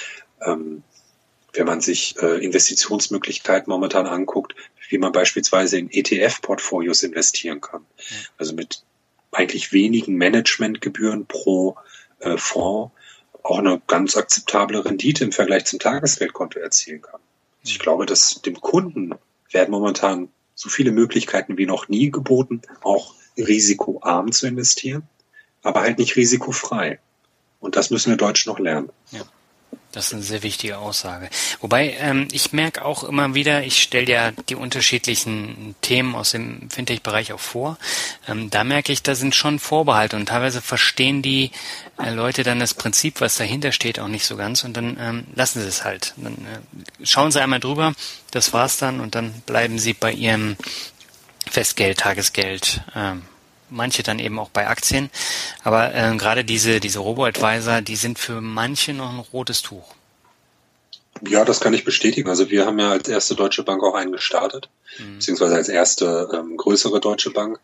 Wenn man sich Investitionsmöglichkeiten momentan anguckt, wie man beispielsweise in ETF-Portfolios investieren kann. Also mit eigentlich wenigen Managementgebühren pro Fonds auch eine ganz akzeptable Rendite im Vergleich zum Tagesgeldkonto erzielen kann. Also ich glaube, dass dem Kunden werden momentan so viele Möglichkeiten wie noch nie geboten, auch risikoarm zu investieren, aber halt nicht risikofrei. Und das müssen wir Deutschen noch lernen. Ja. Das ist eine sehr wichtige Aussage. Wobei, ich merke auch immer wieder, ich stelle ja die unterschiedlichen Themen aus dem Fintech-Bereich auch vor. Da merke ich, da sind schon Vorbehalte und teilweise verstehen die Leute dann das Prinzip, was dahinter steht, auch nicht so ganz und dann lassen sie es halt. Dann schauen sie einmal drüber, das war's dann und dann bleiben sie bei ihrem Festgeld, Tagesgeld, manche dann eben auch bei Aktien. Aber gerade diese Robo-Advisor, die sind für manche noch ein rotes Tuch. Ja, das kann ich bestätigen. Also wir haben ja als erste deutsche Bank auch einen gestartet, beziehungsweise als erste größere deutsche Bank.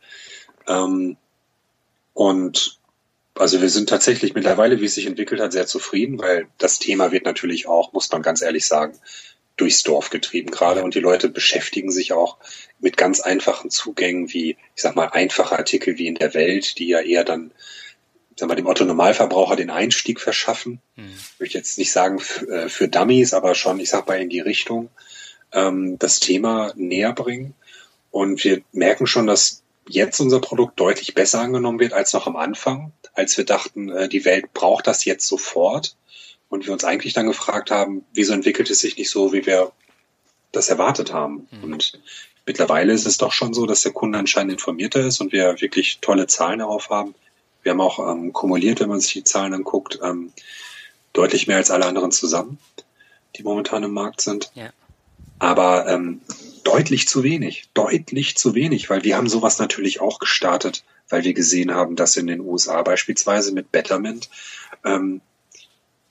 Und also wir sind tatsächlich mittlerweile, wie es sich entwickelt hat, sehr zufrieden, weil das Thema wird natürlich auch, muss man ganz ehrlich sagen, durchs Dorf getrieben gerade und die Leute beschäftigen sich auch mit ganz einfachen Zugängen wie, ich sag mal, einfache Artikel wie in der Welt, die ja eher dann, ich sag mal, dem Otto-Normalverbraucher den Einstieg verschaffen. Ich möchte jetzt nicht sagen für Dummies, aber schon, ich sag mal, in die Richtung das Thema näher bringen. Und wir merken schon, dass jetzt unser Produkt deutlich besser angenommen wird als noch am Anfang, als wir dachten, die Welt braucht das jetzt sofort. Und wir uns eigentlich dann gefragt haben, wieso entwickelt es sich nicht so, wie wir das erwartet haben. Und mittlerweile ist es doch schon so, dass der Kunde anscheinend informierter ist und wir wirklich tolle Zahlen darauf haben. Wir haben auch kumuliert, wenn man sich die Zahlen anguckt, deutlich mehr als alle anderen zusammen, die momentan im Markt sind. Ja. Aber deutlich zu wenig, weil wir haben sowas natürlich auch gestartet, weil wir gesehen haben, dass in den USA beispielsweise mit Betterment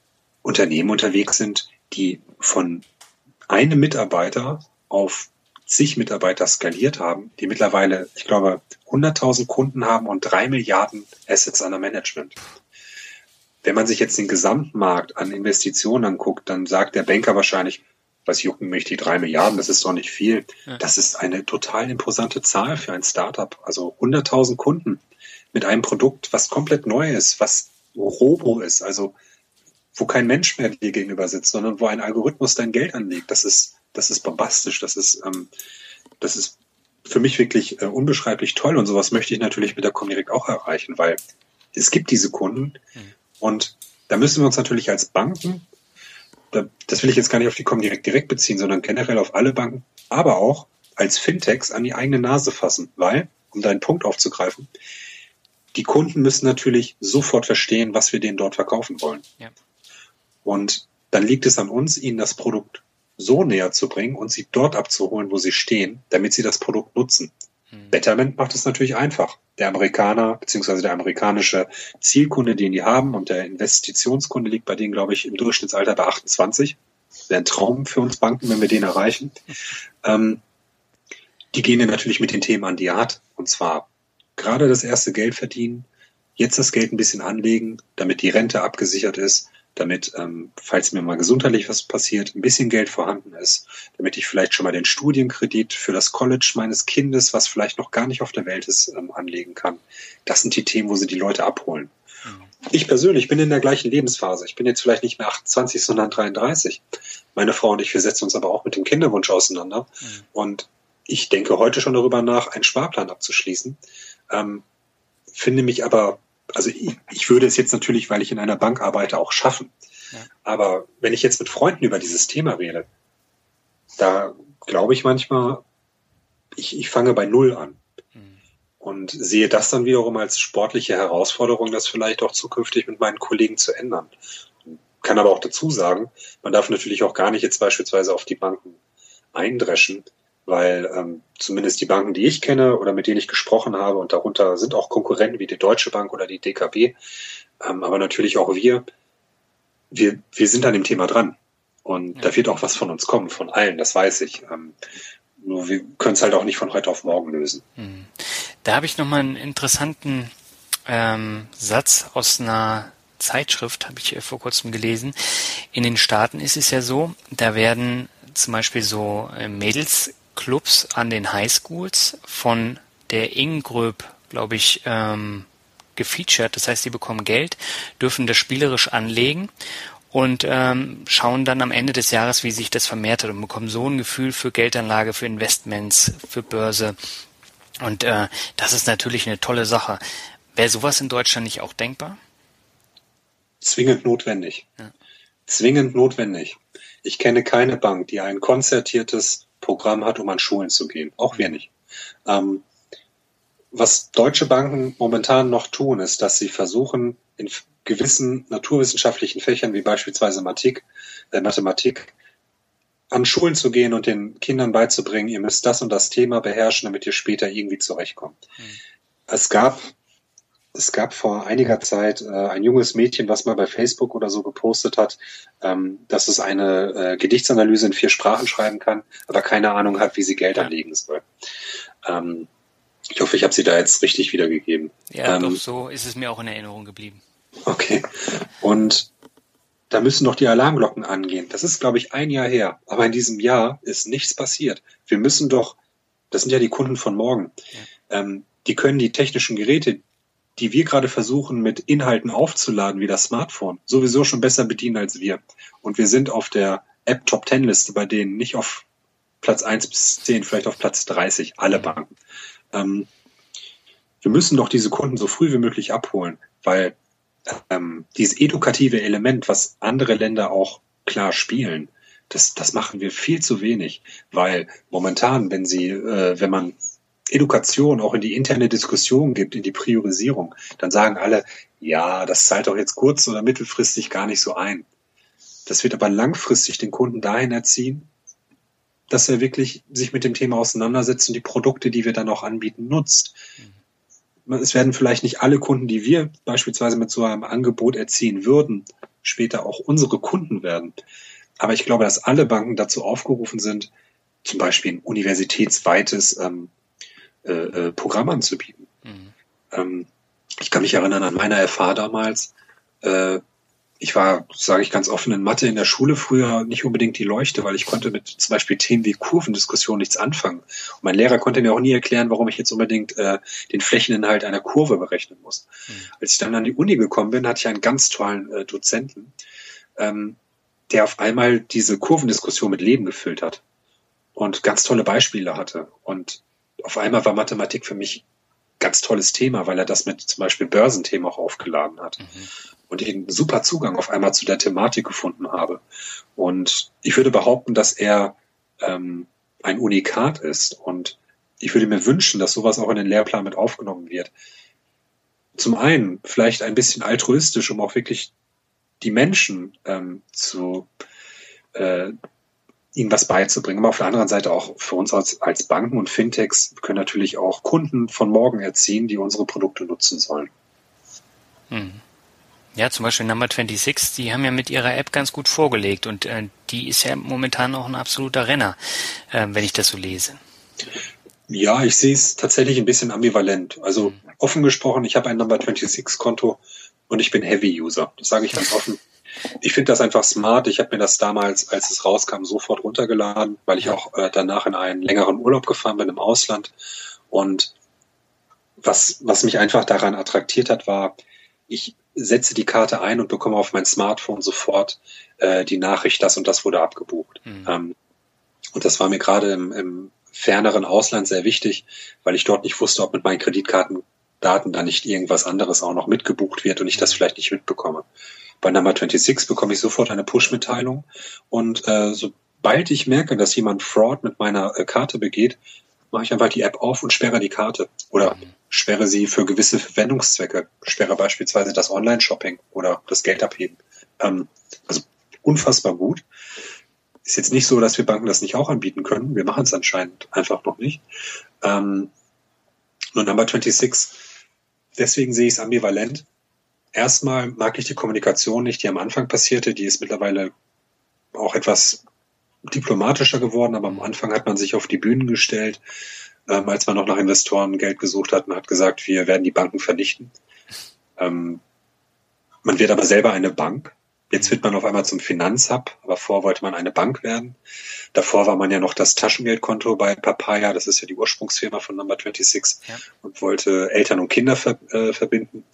Unternehmen unterwegs sind, die von einem Mitarbeiter auf zig Mitarbeiter skaliert haben, die mittlerweile, ich glaube, 100.000 Kunden haben und 3 Milliarden Assets under Management. Wenn man sich jetzt den Gesamtmarkt an Investitionen anguckt, dann sagt der Banker wahrscheinlich, was jucken mich die 3 Milliarden, das ist doch nicht viel. Ja. Das ist eine total imposante Zahl für ein Startup. Also 100.000 Kunden mit einem Produkt, was komplett neu ist, was Robo ist, also wo kein Mensch mehr dir gegenüber sitzt, sondern wo ein Algorithmus dein Geld anlegt. Das ist bombastisch. Das ist für mich wirklich unbeschreiblich toll. Und sowas möchte ich natürlich mit der Comdirect auch erreichen, weil es gibt diese Kunden und da müssen wir uns natürlich als Banken, das will ich jetzt gar nicht auf die Comdirect direkt beziehen, sondern generell auf alle Banken, aber auch als Fintechs an die eigene Nase fassen, weil, um deinen Punkt aufzugreifen, die Kunden müssen natürlich sofort verstehen, was wir denen dort verkaufen wollen. Ja. Und dann liegt es an uns, ihnen das Produkt so näher zu bringen und sie dort abzuholen, wo sie stehen, damit sie das Produkt nutzen. Betterment macht es natürlich einfach. Der Amerikaner bzw. der amerikanische Zielkunde, den die haben, und der Investitionskunde liegt bei denen, glaube ich, im Durchschnittsalter bei 28. Das wäre ein Traum für uns Banken, wenn wir den erreichen. Die gehen dann natürlich mit den Themen an die Art. Und zwar gerade das erste Geld verdienen, jetzt das Geld ein bisschen anlegen, damit die Rente abgesichert ist, damit, falls mir mal gesundheitlich was passiert, ein bisschen Geld vorhanden ist, damit ich vielleicht schon mal den Studienkredit für das College meines Kindes, was vielleicht noch gar nicht auf der Welt ist, anlegen kann. Das sind die Themen, wo sie die Leute abholen. Ich persönlich bin in der gleichen Lebensphase. Ich bin jetzt vielleicht nicht mehr 28, sondern 33. Meine Frau und ich, wir setzen uns aber auch mit dem Kinderwunsch auseinander. Und ich denke heute schon darüber nach, einen Sparplan abzuschließen. Finde mich aber, also ich würde es jetzt natürlich, weil ich in einer Bank arbeite, auch schaffen. Ja. Aber wenn ich jetzt mit Freunden über dieses Thema rede, da glaube ich manchmal, ich fange bei Null an. Und sehe das dann wiederum als sportliche Herausforderung, das vielleicht auch zukünftig mit meinen Kollegen zu ändern. Kann aber auch dazu sagen, man darf natürlich auch gar nicht jetzt beispielsweise auf die Banken eindreschen, weil zumindest die Banken, die ich kenne oder mit denen ich gesprochen habe, und darunter sind auch Konkurrenten wie die Deutsche Bank oder die DKB, aber natürlich auch wir sind an dem Thema dran. Und da wird auch was von uns kommen, von allen, das weiß ich. Nur wir können es halt auch nicht von heute auf morgen lösen. Da habe ich nochmal einen interessanten Satz aus einer Zeitschrift, habe ich vor kurzem gelesen. In den Staaten ist es ja so, da werden zum Beispiel so Mädelsclubs an den Highschools von der Ingröp, glaube ich, gefeatured. Das heißt, die bekommen Geld, dürfen das spielerisch anlegen und schauen dann am Ende des Jahres, wie sich das vermehrt hat, und bekommen so ein Gefühl für Geldanlage, für Investments, für Börse. Und das ist natürlich eine tolle Sache. Wäre sowas in Deutschland nicht auch denkbar? Zwingend notwendig. Ja. Zwingend notwendig. Ich kenne keine Bank, die ein konzertiertes Programm hat, um an Schulen zu gehen. Auch wir nicht. Was deutsche Banken momentan noch tun, ist, dass sie versuchen, in gewissen naturwissenschaftlichen Fächern wie beispielsweise Mathematik an Schulen zu gehen und den Kindern beizubringen, ihr müsst das und das Thema beherrschen, damit ihr später irgendwie zurechtkommt. Es gab vor einiger Zeit ein junges Mädchen, was mal bei Facebook oder so gepostet hat, dass es eine Gedichtsanalyse in 4 Sprachen schreiben kann, aber keine Ahnung hat, wie sie Geld anlegen soll. Ich hoffe, ich habe sie da jetzt richtig wiedergegeben. Ja, doch, so ist es mir auch in Erinnerung geblieben. Okay. Und da müssen doch die Alarmglocken angehen. Das ist, glaube ich, 1 Jahr her. Aber in diesem Jahr ist nichts passiert. Wir müssen doch, das sind ja die Kunden von morgen, die können die technischen Geräte, die wir gerade versuchen, mit Inhalten aufzuladen, wie das Smartphone, sowieso schon besser bedienen als wir. Und wir sind auf der App Top 10 Liste bei denen nicht auf Platz 1 bis 10, vielleicht auf Platz 30, alle Banken. Wir müssen doch diese Kunden so früh wie möglich abholen, weil dieses edukative Element, was andere Länder auch klar spielen, das machen wir viel zu wenig, weil momentan, wenn man Education auch in die interne Diskussion gibt, in die Priorisierung, dann sagen alle, ja, das zahlt doch jetzt kurz- oder mittelfristig gar nicht so ein. Das wird aber langfristig den Kunden dahin erziehen, dass er wirklich sich mit dem Thema auseinandersetzt und die Produkte, die wir dann auch anbieten, nutzt. Es werden vielleicht nicht alle Kunden, die wir beispielsweise mit so einem Angebot erziehen würden, später auch unsere Kunden werden. Aber ich glaube, dass alle Banken dazu aufgerufen sind, zum Beispiel ein universitätsweites Programm anzubieten. Ich kann mich erinnern an meine FH damals. Ich war, sage ich ganz offen, in Mathe in der Schule früher nicht unbedingt die Leuchte, weil ich konnte mit zum Beispiel Themen wie Kurvendiskussion nichts anfangen. Und mein Lehrer konnte mir auch nie erklären, warum ich jetzt unbedingt den Flächeninhalt einer Kurve berechnen muss. Als ich dann an die Uni gekommen bin, hatte ich einen ganz tollen Dozenten, der auf einmal diese Kurvendiskussion mit Leben gefüllt hat und ganz tolle Beispiele hatte. Und auf einmal war Mathematik für mich ganz tolles Thema, weil er das mit zum Beispiel Börsenthemen auch aufgeladen hat. Und ich einen super Zugang auf einmal zu der Thematik gefunden habe. Und ich würde behaupten, dass er ein Unikat ist. Und ich würde mir wünschen, dass sowas auch in den Lehrplan mit aufgenommen wird. Zum einen vielleicht ein bisschen altruistisch, um auch wirklich die Menschen ihnen was beizubringen. Aber auf der anderen Seite auch für uns als Banken und Fintechs können natürlich auch Kunden von morgen erziehen, die unsere Produkte nutzen sollen. Ja, zum Beispiel Number26, die haben ja mit ihrer App ganz gut vorgelegt und die ist ja momentan auch ein absoluter Renner, wenn ich das so lese. Ja, ich sehe es tatsächlich ein bisschen ambivalent. Also offen gesprochen, ich habe ein Number26-Konto und ich bin Heavy-User. Das sage ich ganz offen. Ich finde das einfach smart. Ich habe mir das damals, als es rauskam, sofort runtergeladen, weil ich auch danach in einen längeren Urlaub gefahren bin im Ausland. Und was mich einfach daran attraktiert hat, war, ich setze die Karte ein und bekomme auf mein Smartphone sofort die Nachricht, das und das wurde abgebucht. Und das war mir gerade im ferneren Ausland sehr wichtig, weil ich dort nicht wusste, ob mit meinen Kreditkartendaten da nicht irgendwas anderes auch noch mitgebucht wird und ich das vielleicht nicht mitbekomme. Bei Number26 bekomme ich sofort eine Push-Mitteilung und sobald ich merke, dass jemand Fraud mit meiner Karte begeht, mache ich einfach die App auf und sperre die Karte oder sperre sie für gewisse Verwendungszwecke, sperre beispielsweise das Online-Shopping oder das Geldabheben. Also unfassbar gut. Ist jetzt nicht so, dass wir Banken das nicht auch anbieten können. Wir machen es anscheinend einfach noch nicht. Nur Number26, deswegen sehe ich es ambivalent. Erstmal mag ich die Kommunikation nicht, die am Anfang passierte. Die ist mittlerweile auch etwas diplomatischer geworden, aber am Anfang hat man sich auf die Bühnen gestellt, als man noch nach Investoren Geld gesucht hat und hat gesagt, wir werden die Banken vernichten. Man wird aber selber eine Bank. Jetzt wird man auf einmal zum Finanzhub, aber vorher wollte man eine Bank werden. Davor war man ja noch das Taschengeldkonto bei Papaya, das ist ja die Ursprungsfirma von Number26, und wollte Eltern und Kinder verbinden.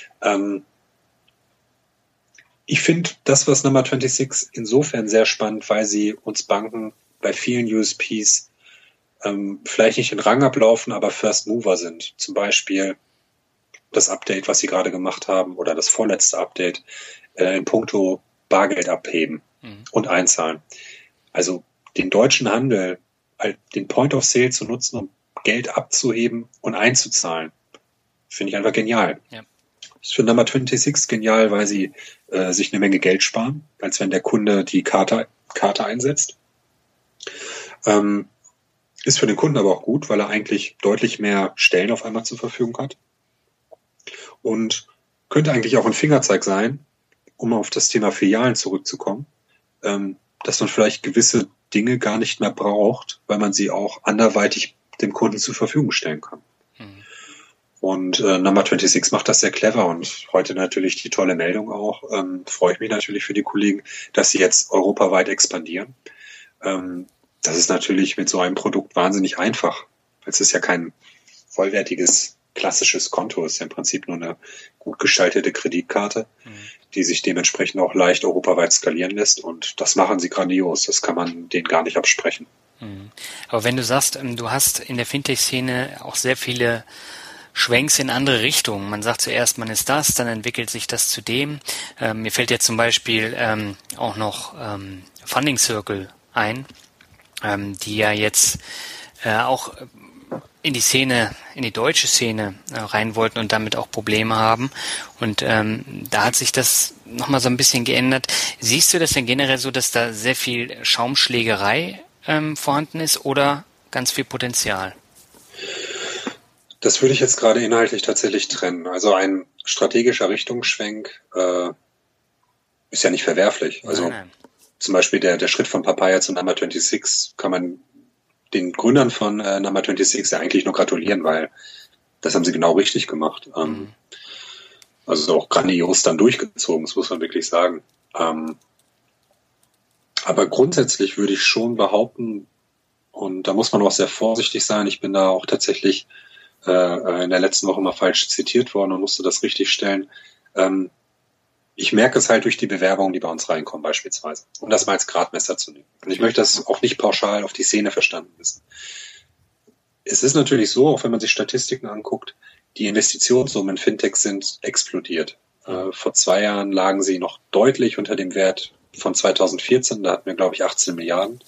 Ich finde das, was Number26 insofern sehr spannend, weil sie uns Banken bei vielen USPs vielleicht nicht den Rang ablaufen, aber First Mover sind. Zum Beispiel das Update, was sie gerade gemacht haben, oder das vorletzte Update in puncto Bargeld abheben und einzahlen. Also den deutschen Handel, den Point of Sale zu nutzen, um Geld abzuheben und einzuzahlen, finde ich einfach genial. Ja. Das ist für Number26 genial, weil sie sich eine Menge Geld sparen, als wenn der Kunde die Karte einsetzt. Ist für den Kunden aber auch gut, weil er eigentlich deutlich mehr Stellen auf einmal zur Verfügung hat. Und könnte eigentlich auch ein Fingerzeig sein, um auf das Thema Filialen zurückzukommen, dass man vielleicht gewisse Dinge gar nicht mehr braucht, weil man sie auch anderweitig dem Kunden zur Verfügung stellen kann. Und Number26 macht das sehr clever und heute natürlich die tolle Meldung auch, freue ich mich natürlich für die Kollegen, dass sie jetzt europaweit expandieren. Das ist natürlich mit so einem Produkt wahnsinnig einfach. Es ist ja kein vollwertiges, klassisches Konto, es ist ja im Prinzip nur eine gut gestaltete Kreditkarte, die sich dementsprechend auch leicht europaweit skalieren lässt und das machen sie grandios, das kann man denen gar nicht absprechen. Aber wenn du sagst, du hast in der Fintech-Szene auch sehr viele Schwenks in andere Richtungen. Man sagt zuerst, man ist das, dann entwickelt sich das zu dem. Mir fällt jetzt zum Beispiel auch noch Funding Circle ein, die ja jetzt auch in die Szene, in die deutsche Szene rein wollten und damit auch Probleme haben. Und da hat sich das nochmal so ein bisschen geändert. Siehst du das denn generell so, dass da sehr viel Schaumschlägerei vorhanden ist oder ganz viel Potenzial? Das würde ich jetzt gerade inhaltlich tatsächlich trennen. Also ein strategischer Richtungsschwenk ist ja nicht verwerflich. Also nein. Zum Beispiel der Schritt von Papaya zu Number26 kann man den Gründern von Number 26 ja eigentlich nur gratulieren, weil das haben sie genau richtig gemacht. Also auch grandios dann durchgezogen, das muss man wirklich sagen. Aber grundsätzlich würde ich schon behaupten, und da muss man auch sehr vorsichtig sein, ich bin da auch tatsächlich in der letzten Woche mal falsch zitiert worden und musste das richtig stellen. Ich merke es halt durch die Bewerbungen, die bei uns reinkommen beispielsweise, um das mal als Gradmesser zu nehmen. Und ich möchte das auch nicht pauschal auf die Szene verstanden wissen. Es ist natürlich so, auch wenn man sich Statistiken anguckt, die Investitionssummen in Fintech sind explodiert. Vor 2 Jahren lagen sie noch deutlich unter dem Wert von 2014, da hatten wir, glaube ich, 18 Milliarden.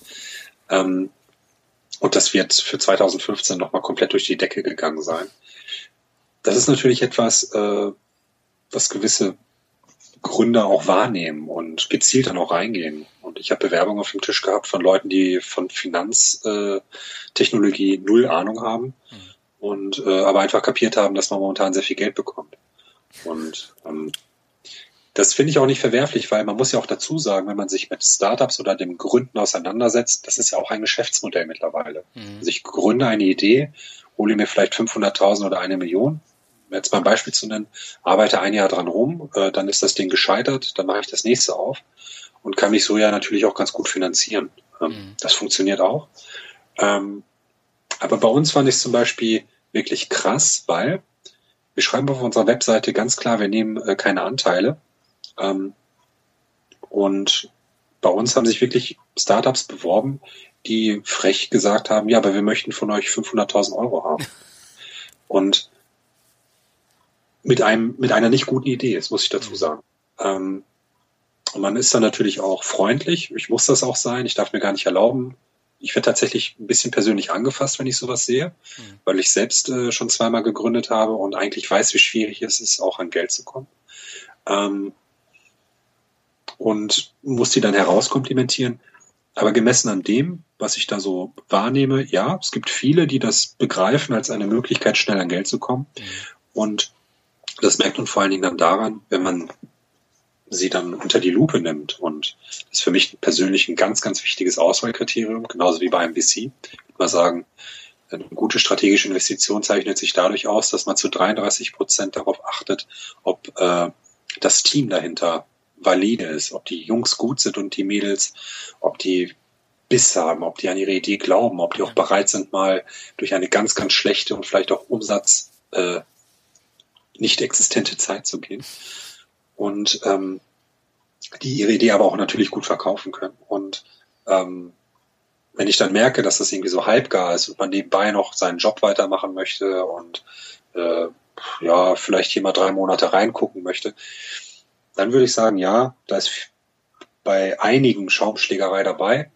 Und das wird für 2015 nochmal komplett durch die Decke gegangen sein. Das ist natürlich etwas, was gewisse Gründer auch wahrnehmen und gezielt dann auch reingehen. Und ich habe Bewerbungen auf dem Tisch gehabt von Leuten, die von Finanztechnologie null Ahnung haben und aber einfach kapiert haben, dass man momentan sehr viel Geld bekommt. Und das finde ich auch nicht verwerflich, weil man muss ja auch dazu sagen, wenn man sich mit Startups oder dem Gründen auseinandersetzt, das ist ja auch ein Geschäftsmodell mittlerweile. Also ich gründe eine Idee, hole mir vielleicht 500.000 oder 1 Million, jetzt mal ein Beispiel zu nennen, arbeite 1 Jahr dran rum, dann ist das Ding gescheitert, dann mache ich das nächste auf und kann mich so ja natürlich auch ganz gut finanzieren. Das funktioniert auch. Aber bei uns fand ich es zum Beispiel wirklich krass, weil wir schreiben auf unserer Webseite ganz klar, wir nehmen keine Anteile. Und bei uns haben sich wirklich Startups beworben, die frech gesagt haben, ja, aber wir möchten von euch 500.000 Euro haben. Und mit einer nicht guten Idee, das muss ich dazu sagen. Und man ist dann natürlich auch freundlich. Ich muss das auch sein. Ich darf mir gar nicht erlauben. Ich werde tatsächlich ein bisschen persönlich angefasst, wenn ich sowas sehe, weil ich selbst schon 2-mal gegründet habe und eigentlich weiß, wie schwierig es ist, auch an Geld zu kommen. Und muss die dann herauskomplimentieren. Aber gemessen an dem, was ich da so wahrnehme, ja, es gibt viele, die das begreifen als eine Möglichkeit, schnell an Geld zu kommen. Und das merkt man vor allen Dingen dann daran, wenn man sie dann unter die Lupe nimmt. Und das ist für mich persönlich ein ganz, ganz wichtiges Auswahlkriterium, genauso wie bei einem VC. Ich würde mal sagen, eine gute strategische Investition zeichnet sich dadurch aus, dass man zu 33% darauf achtet, ob das Team dahinter valide ist, ob die Jungs gut sind und die Mädels, ob die Biss haben, ob die an ihre Idee glauben, ob die auch bereit sind, mal durch eine ganz, ganz schlechte und vielleicht auch Umsatz nicht existente Zeit zu gehen. Und die ihre Idee aber auch natürlich gut verkaufen können. Und wenn ich dann merke, dass das irgendwie so halbgar ist und man nebenbei noch seinen Job weitermachen möchte und ja, vielleicht hier mal 3 Monate reingucken möchte, dann würde ich sagen, ja, da ist bei einigen Schaumschlägerei dabei.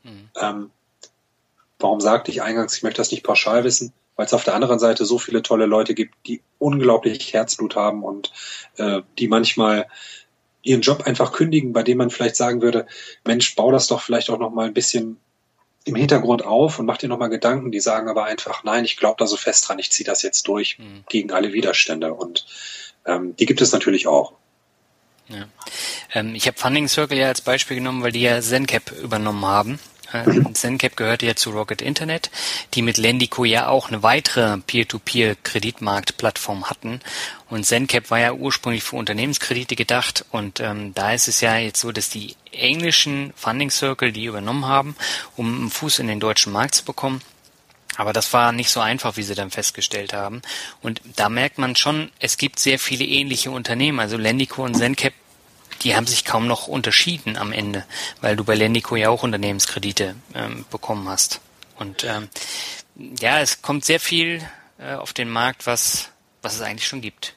Warum sagte ich eingangs, ich möchte das nicht pauschal wissen? Weil es auf der anderen Seite so viele tolle Leute gibt, die unglaublich Herzblut haben und die manchmal ihren Job einfach kündigen, bei dem man vielleicht sagen würde, Mensch, bau das doch vielleicht auch noch mal ein bisschen im Hintergrund auf und mach dir noch mal Gedanken. Die sagen aber einfach, nein, ich glaube da so fest dran, ich ziehe das jetzt durch gegen alle Widerstände. Und die gibt es natürlich auch. Ja. Ich habe Funding Circle ja als Beispiel genommen, weil die ja ZenCap übernommen haben. ZenCap gehörte ja zu Rocket Internet, die mit Lendico ja auch eine weitere Peer-to-Peer-Kreditmarktplattform hatten. Und ZenCap war ja ursprünglich für Unternehmenskredite gedacht. Und da ist es ja jetzt so, dass die englischen Funding Circle die übernommen haben, um einen Fuß in den deutschen Markt zu bekommen. Aber das war nicht so einfach, wie sie dann festgestellt haben. Und da merkt man schon, es gibt sehr viele ähnliche Unternehmen. Also Lendico und ZenCap, die haben sich kaum noch unterschieden am Ende, weil du bei Lendico ja auch Unternehmenskredite bekommen hast. Und ja, es kommt sehr viel auf den Markt, was es eigentlich schon gibt.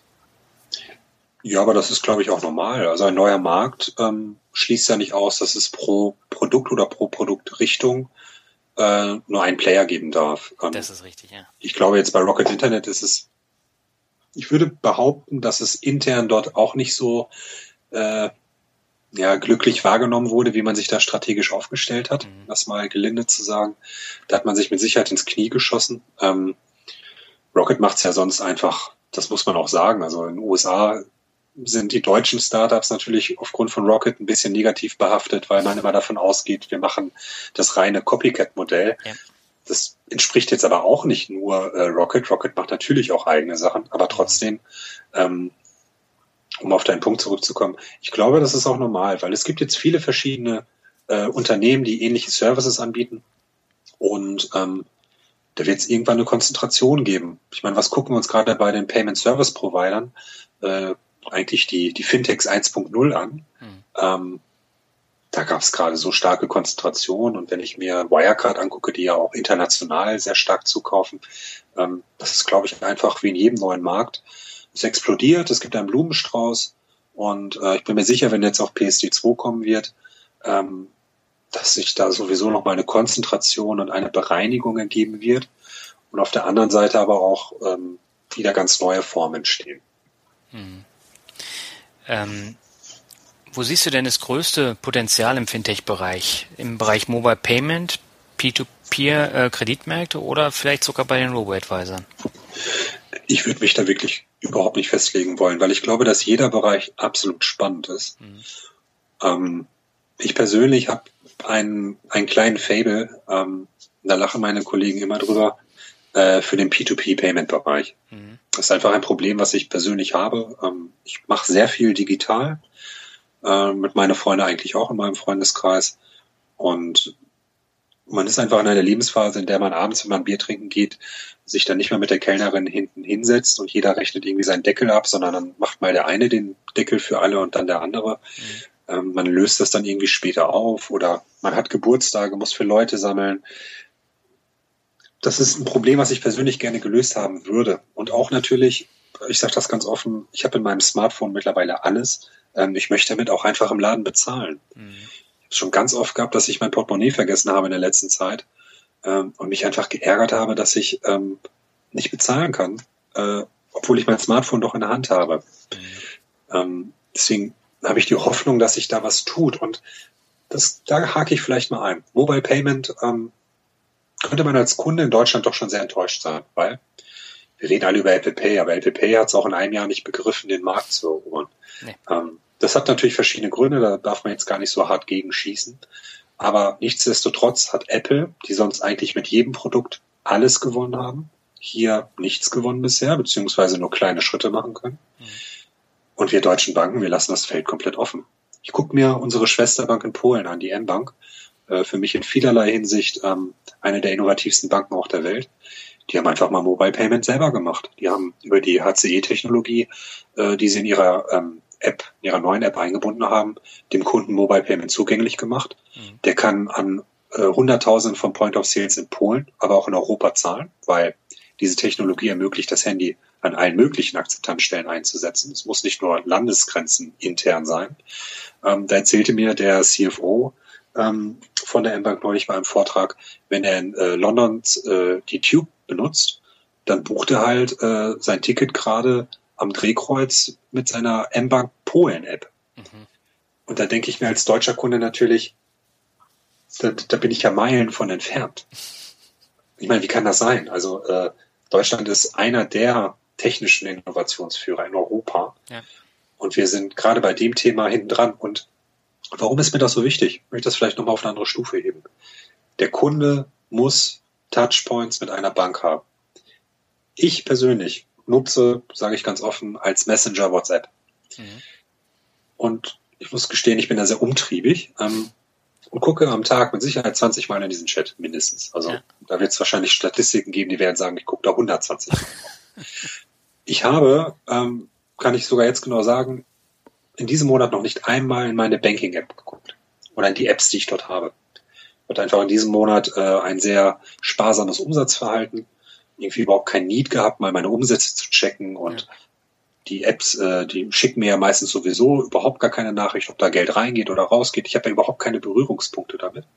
Ja, aber das ist, glaube ich, auch normal. Also ein neuer Markt schließt ja nicht aus, dass es pro Produkt oder pro Produktrichtung nur einen Player geben darf. Das ist richtig, ja. Ich glaube, jetzt bei Rocket Internet ist es, ich würde behaupten, dass es intern dort auch nicht so glücklich wahrgenommen wurde, wie man sich da strategisch aufgestellt hat, das mal gelinde zu sagen. Da hat man sich mit Sicherheit ins Knie geschossen. Rocket macht's ja sonst einfach, das muss man auch sagen. Also in den USA sind die deutschen Startups natürlich aufgrund von Rocket ein bisschen negativ behaftet, weil man immer davon ausgeht, wir machen das reine Copycat-Modell. Ja. Das entspricht jetzt aber auch nicht nur Rocket. Rocket macht natürlich auch eigene Sachen, aber trotzdem, um auf deinen Punkt zurückzukommen, ich glaube, das ist auch normal, weil es gibt jetzt viele verschiedene Unternehmen, die ähnliche Services anbieten und da wird es irgendwann eine Konzentration geben. Ich meine, was gucken wir uns gerade bei den Payment Service Providern, eigentlich die Fintechs 1.0 an. Da gab es gerade so starke Konzentration und wenn ich mir Wirecard angucke, die ja auch international sehr stark zukaufen, das ist, glaube ich, einfach wie in jedem neuen Markt. Es explodiert, es gibt einen Blumenstrauß und ich bin mir sicher, wenn jetzt auch PSD2 kommen wird, dass sich da sowieso nochmal eine Konzentration und eine Bereinigung ergeben wird und auf der anderen Seite aber auch wieder ganz neue Formen entstehen. Wo siehst du denn das größte Potenzial im Fintech-Bereich? Im Bereich Mobile Payment, Peer-to-Peer Kreditmärkte oder vielleicht sogar bei den Robo-Advisern? Ich würde mich da wirklich überhaupt nicht festlegen wollen, weil ich glaube, dass jeder Bereich absolut spannend ist. Ich persönlich habe einen kleinen Faible, da lachen meine Kollegen immer drüber, für den P2P-Payment-Bereich. Das ist einfach ein Problem, was ich persönlich habe. Ich mache sehr viel digital, mit meinen Freunden eigentlich auch in meinem Freundeskreis. Und man ist einfach in einer Lebensphase, in der man abends, wenn man Bier trinken geht, sich dann nicht mehr mit der Kellnerin hinten hinsetzt und jeder rechnet irgendwie seinen Deckel ab, sondern dann macht mal der eine den Deckel für alle und dann der andere. Man löst das dann irgendwie später auf oder man hat Geburtstage, muss für Leute sammeln. Das ist ein Problem, was ich persönlich gerne gelöst haben würde. Und auch natürlich, ich sage das ganz offen, ich habe in meinem Smartphone mittlerweile alles. Ich möchte damit auch einfach im Laden bezahlen. Ich habe schon ganz oft gehabt, dass ich mein Portemonnaie vergessen habe in der letzten Zeit und mich einfach geärgert habe, dass ich nicht bezahlen kann, obwohl ich mein Smartphone doch in der Hand habe. Deswegen habe ich die Hoffnung, dass sich da was tut. Und da hake ich vielleicht mal ein. Mobile Payment könnte man als Kunde in Deutschland doch schon sehr enttäuscht sein, weil wir reden alle über Apple Pay, aber Apple Pay hat es auch in einem Jahr nicht begriffen, den Markt zu erobern. Nee. Das hat natürlich verschiedene Gründe, da darf man jetzt gar nicht so hart gegenschießen. Aber nichtsdestotrotz hat Apple, die sonst eigentlich mit jedem Produkt alles gewonnen haben, hier nichts gewonnen bisher, beziehungsweise nur kleine Schritte machen können. Und wir deutschen Banken, wir lassen das Feld komplett offen. Ich gucke mir unsere Schwesterbank in Polen an, die mBank. Für mich in vielerlei Hinsicht eine der innovativsten Banken auch der Welt. Die haben einfach mal Mobile Payment selber gemacht. Die haben über die HCE-Technologie, die sie in ihrer neuen App eingebunden haben, dem Kunden Mobile Payment zugänglich gemacht. Der kann an Hunderttausenden von Point of Sales in Polen, aber auch in Europa zahlen, weil diese Technologie ermöglicht, das Handy an allen möglichen Akzeptanzstellen einzusetzen. Es muss nicht nur Landesgrenzen intern sein. Da erzählte mir der CFO von der mBank neulich bei einem Vortrag, wenn er in London die Tube benutzt, dann bucht er halt sein Ticket gerade am Drehkreuz mit seiner mBank Polen-App. Und da denke ich mir als deutscher Kunde natürlich, da bin ich ja Meilen von entfernt. Ich meine, wie kann das sein? Also Deutschland ist einer der technischen Innovationsführer in Europa. Ja. Und wir sind gerade bei dem Thema hinten dran. Und warum ist mir das so wichtig? Ich möchte das vielleicht nochmal auf eine andere Stufe heben. Der Kunde muss Touchpoints mit einer Bank haben. Ich persönlich nutze, sage ich ganz offen, als Messenger WhatsApp. Und ich muss gestehen, ich bin da sehr umtriebig und gucke am Tag mit Sicherheit 20 Mal in diesen Chat mindestens. Also da wird es wahrscheinlich Statistiken geben, die werden sagen, ich gucke da 120 Mal. Ich habe, kann ich sogar jetzt genau sagen, in diesem Monat noch nicht einmal in meine Banking-App geguckt oder in die Apps, die ich dort habe. Ich hatte einfach in diesem Monat ein sehr sparsames Umsatzverhalten, irgendwie überhaupt kein Need gehabt, mal meine Umsätze zu checken und die Apps, die schicken mir ja meistens sowieso überhaupt gar keine Nachricht, ob da Geld reingeht oder rausgeht. Ich habe ja überhaupt keine Berührungspunkte damit.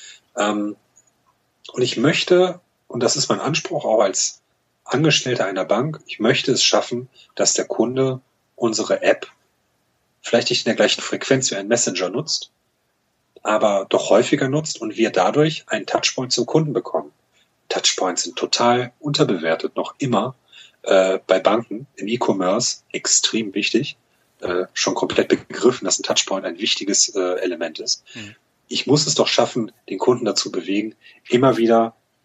Und ich möchte, und das ist mein Anspruch auch als Angestellter einer Bank, ich möchte es schaffen, dass der Kunde unsere App vielleicht nicht in der gleichen Frequenz wie ein Messenger nutzt, aber doch häufiger nutzt und wir dadurch einen Touchpoint zum Kunden bekommen. Touchpoints sind total unterbewertet, noch immer bei Banken im E-Commerce extrem wichtig, schon komplett begriffen, dass ein Touchpoint ein wichtiges Element ist. Ich muss es doch schaffen, den Kunden dazu bewegen, immer wieder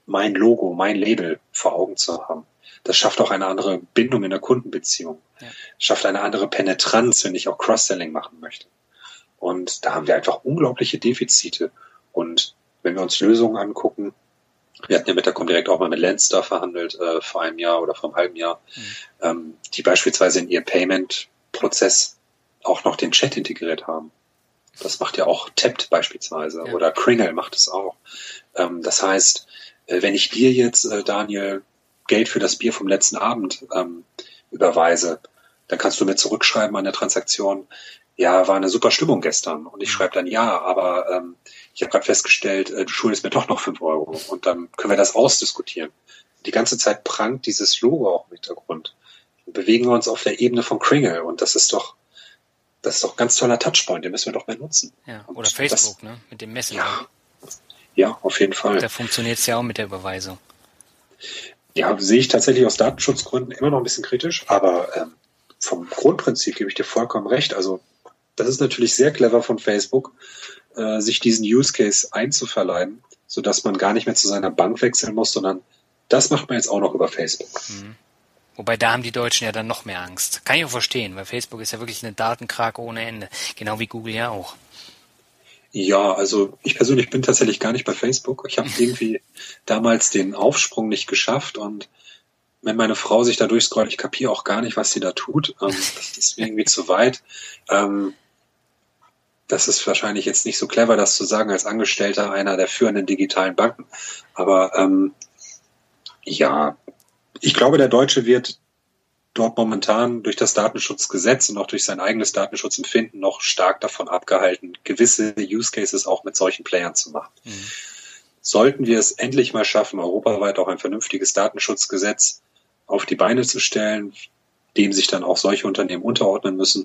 mein Logo, mein Label vor Augen zu haben. Das schafft auch eine andere Bindung in der Kundenbeziehung. Ja. Schafft eine andere Penetranz, wenn ich auch Cross-Selling machen möchte. Und da haben wir einfach unglaubliche Defizite. Und wenn wir uns Lösungen angucken, wir hatten ja mit der Comdirect auch mal mit Landstar verhandelt, vor einem Jahr oder vor einem halben Jahr, die beispielsweise in ihr Payment-Prozess auch noch den Chat integriert haben. Das macht ja auch Tapt beispielsweise, ja. Oder Kringle macht es auch. Das heißt, wenn ich dir jetzt, Daniel, Geld für das Bier vom letzten Abend überweise, dann kannst du mir zurückschreiben an der Transaktion, ja, war eine super Stimmung gestern. Und ich schreibe dann, ja, aber ich habe gerade festgestellt, du schuldest mir doch noch 5 Euro. Und dann können wir das ausdiskutieren. Die ganze Zeit prangt dieses Logo auch im Hintergrund. Und bewegen wir uns auf der Ebene von Kringle. Und das ist doch ein ganz toller Touchpoint, den müssen wir doch mehr nutzen. Ja, oder Facebook, ne? Mit dem Messenger. Ja, auf jeden Fall. Da funktioniert es ja auch mit der Überweisung. Ja, sehe ich tatsächlich aus Datenschutzgründen immer noch ein bisschen kritisch, aber vom Grundprinzip gebe ich dir vollkommen recht. Also das ist natürlich sehr clever von Facebook, sich diesen Use Case einzuverleiben, sodass man gar nicht mehr zu seiner Bank wechseln muss, sondern das macht man jetzt auch noch über Facebook. Mhm. Wobei da haben die Deutschen ja dann noch mehr Angst. Kann ich auch verstehen, weil Facebook ist ja wirklich eine Datenkrake ohne Ende. Genau wie Google ja auch. Ja, also ich persönlich bin tatsächlich gar nicht bei Facebook. Ich habe irgendwie damals den Aufsprung nicht geschafft und wenn meine Frau sich da durchscrollt, ich kapiere auch gar nicht, was sie da tut. Das ist mir irgendwie zu weit. Das ist wahrscheinlich jetzt nicht so clever, das zu sagen als Angestellter einer der führenden digitalen Banken. Aber ja, ich glaube, der Deutsche wird dort momentan durch das Datenschutzgesetz und auch durch sein eigenes Datenschutzempfinden noch stark davon abgehalten, gewisse Use Cases auch mit solchen Playern zu machen. Mhm. Sollten wir es endlich mal schaffen, europaweit auch ein vernünftiges Datenschutzgesetz auf die Beine zu stellen, dem sich dann auch solche Unternehmen unterordnen müssen,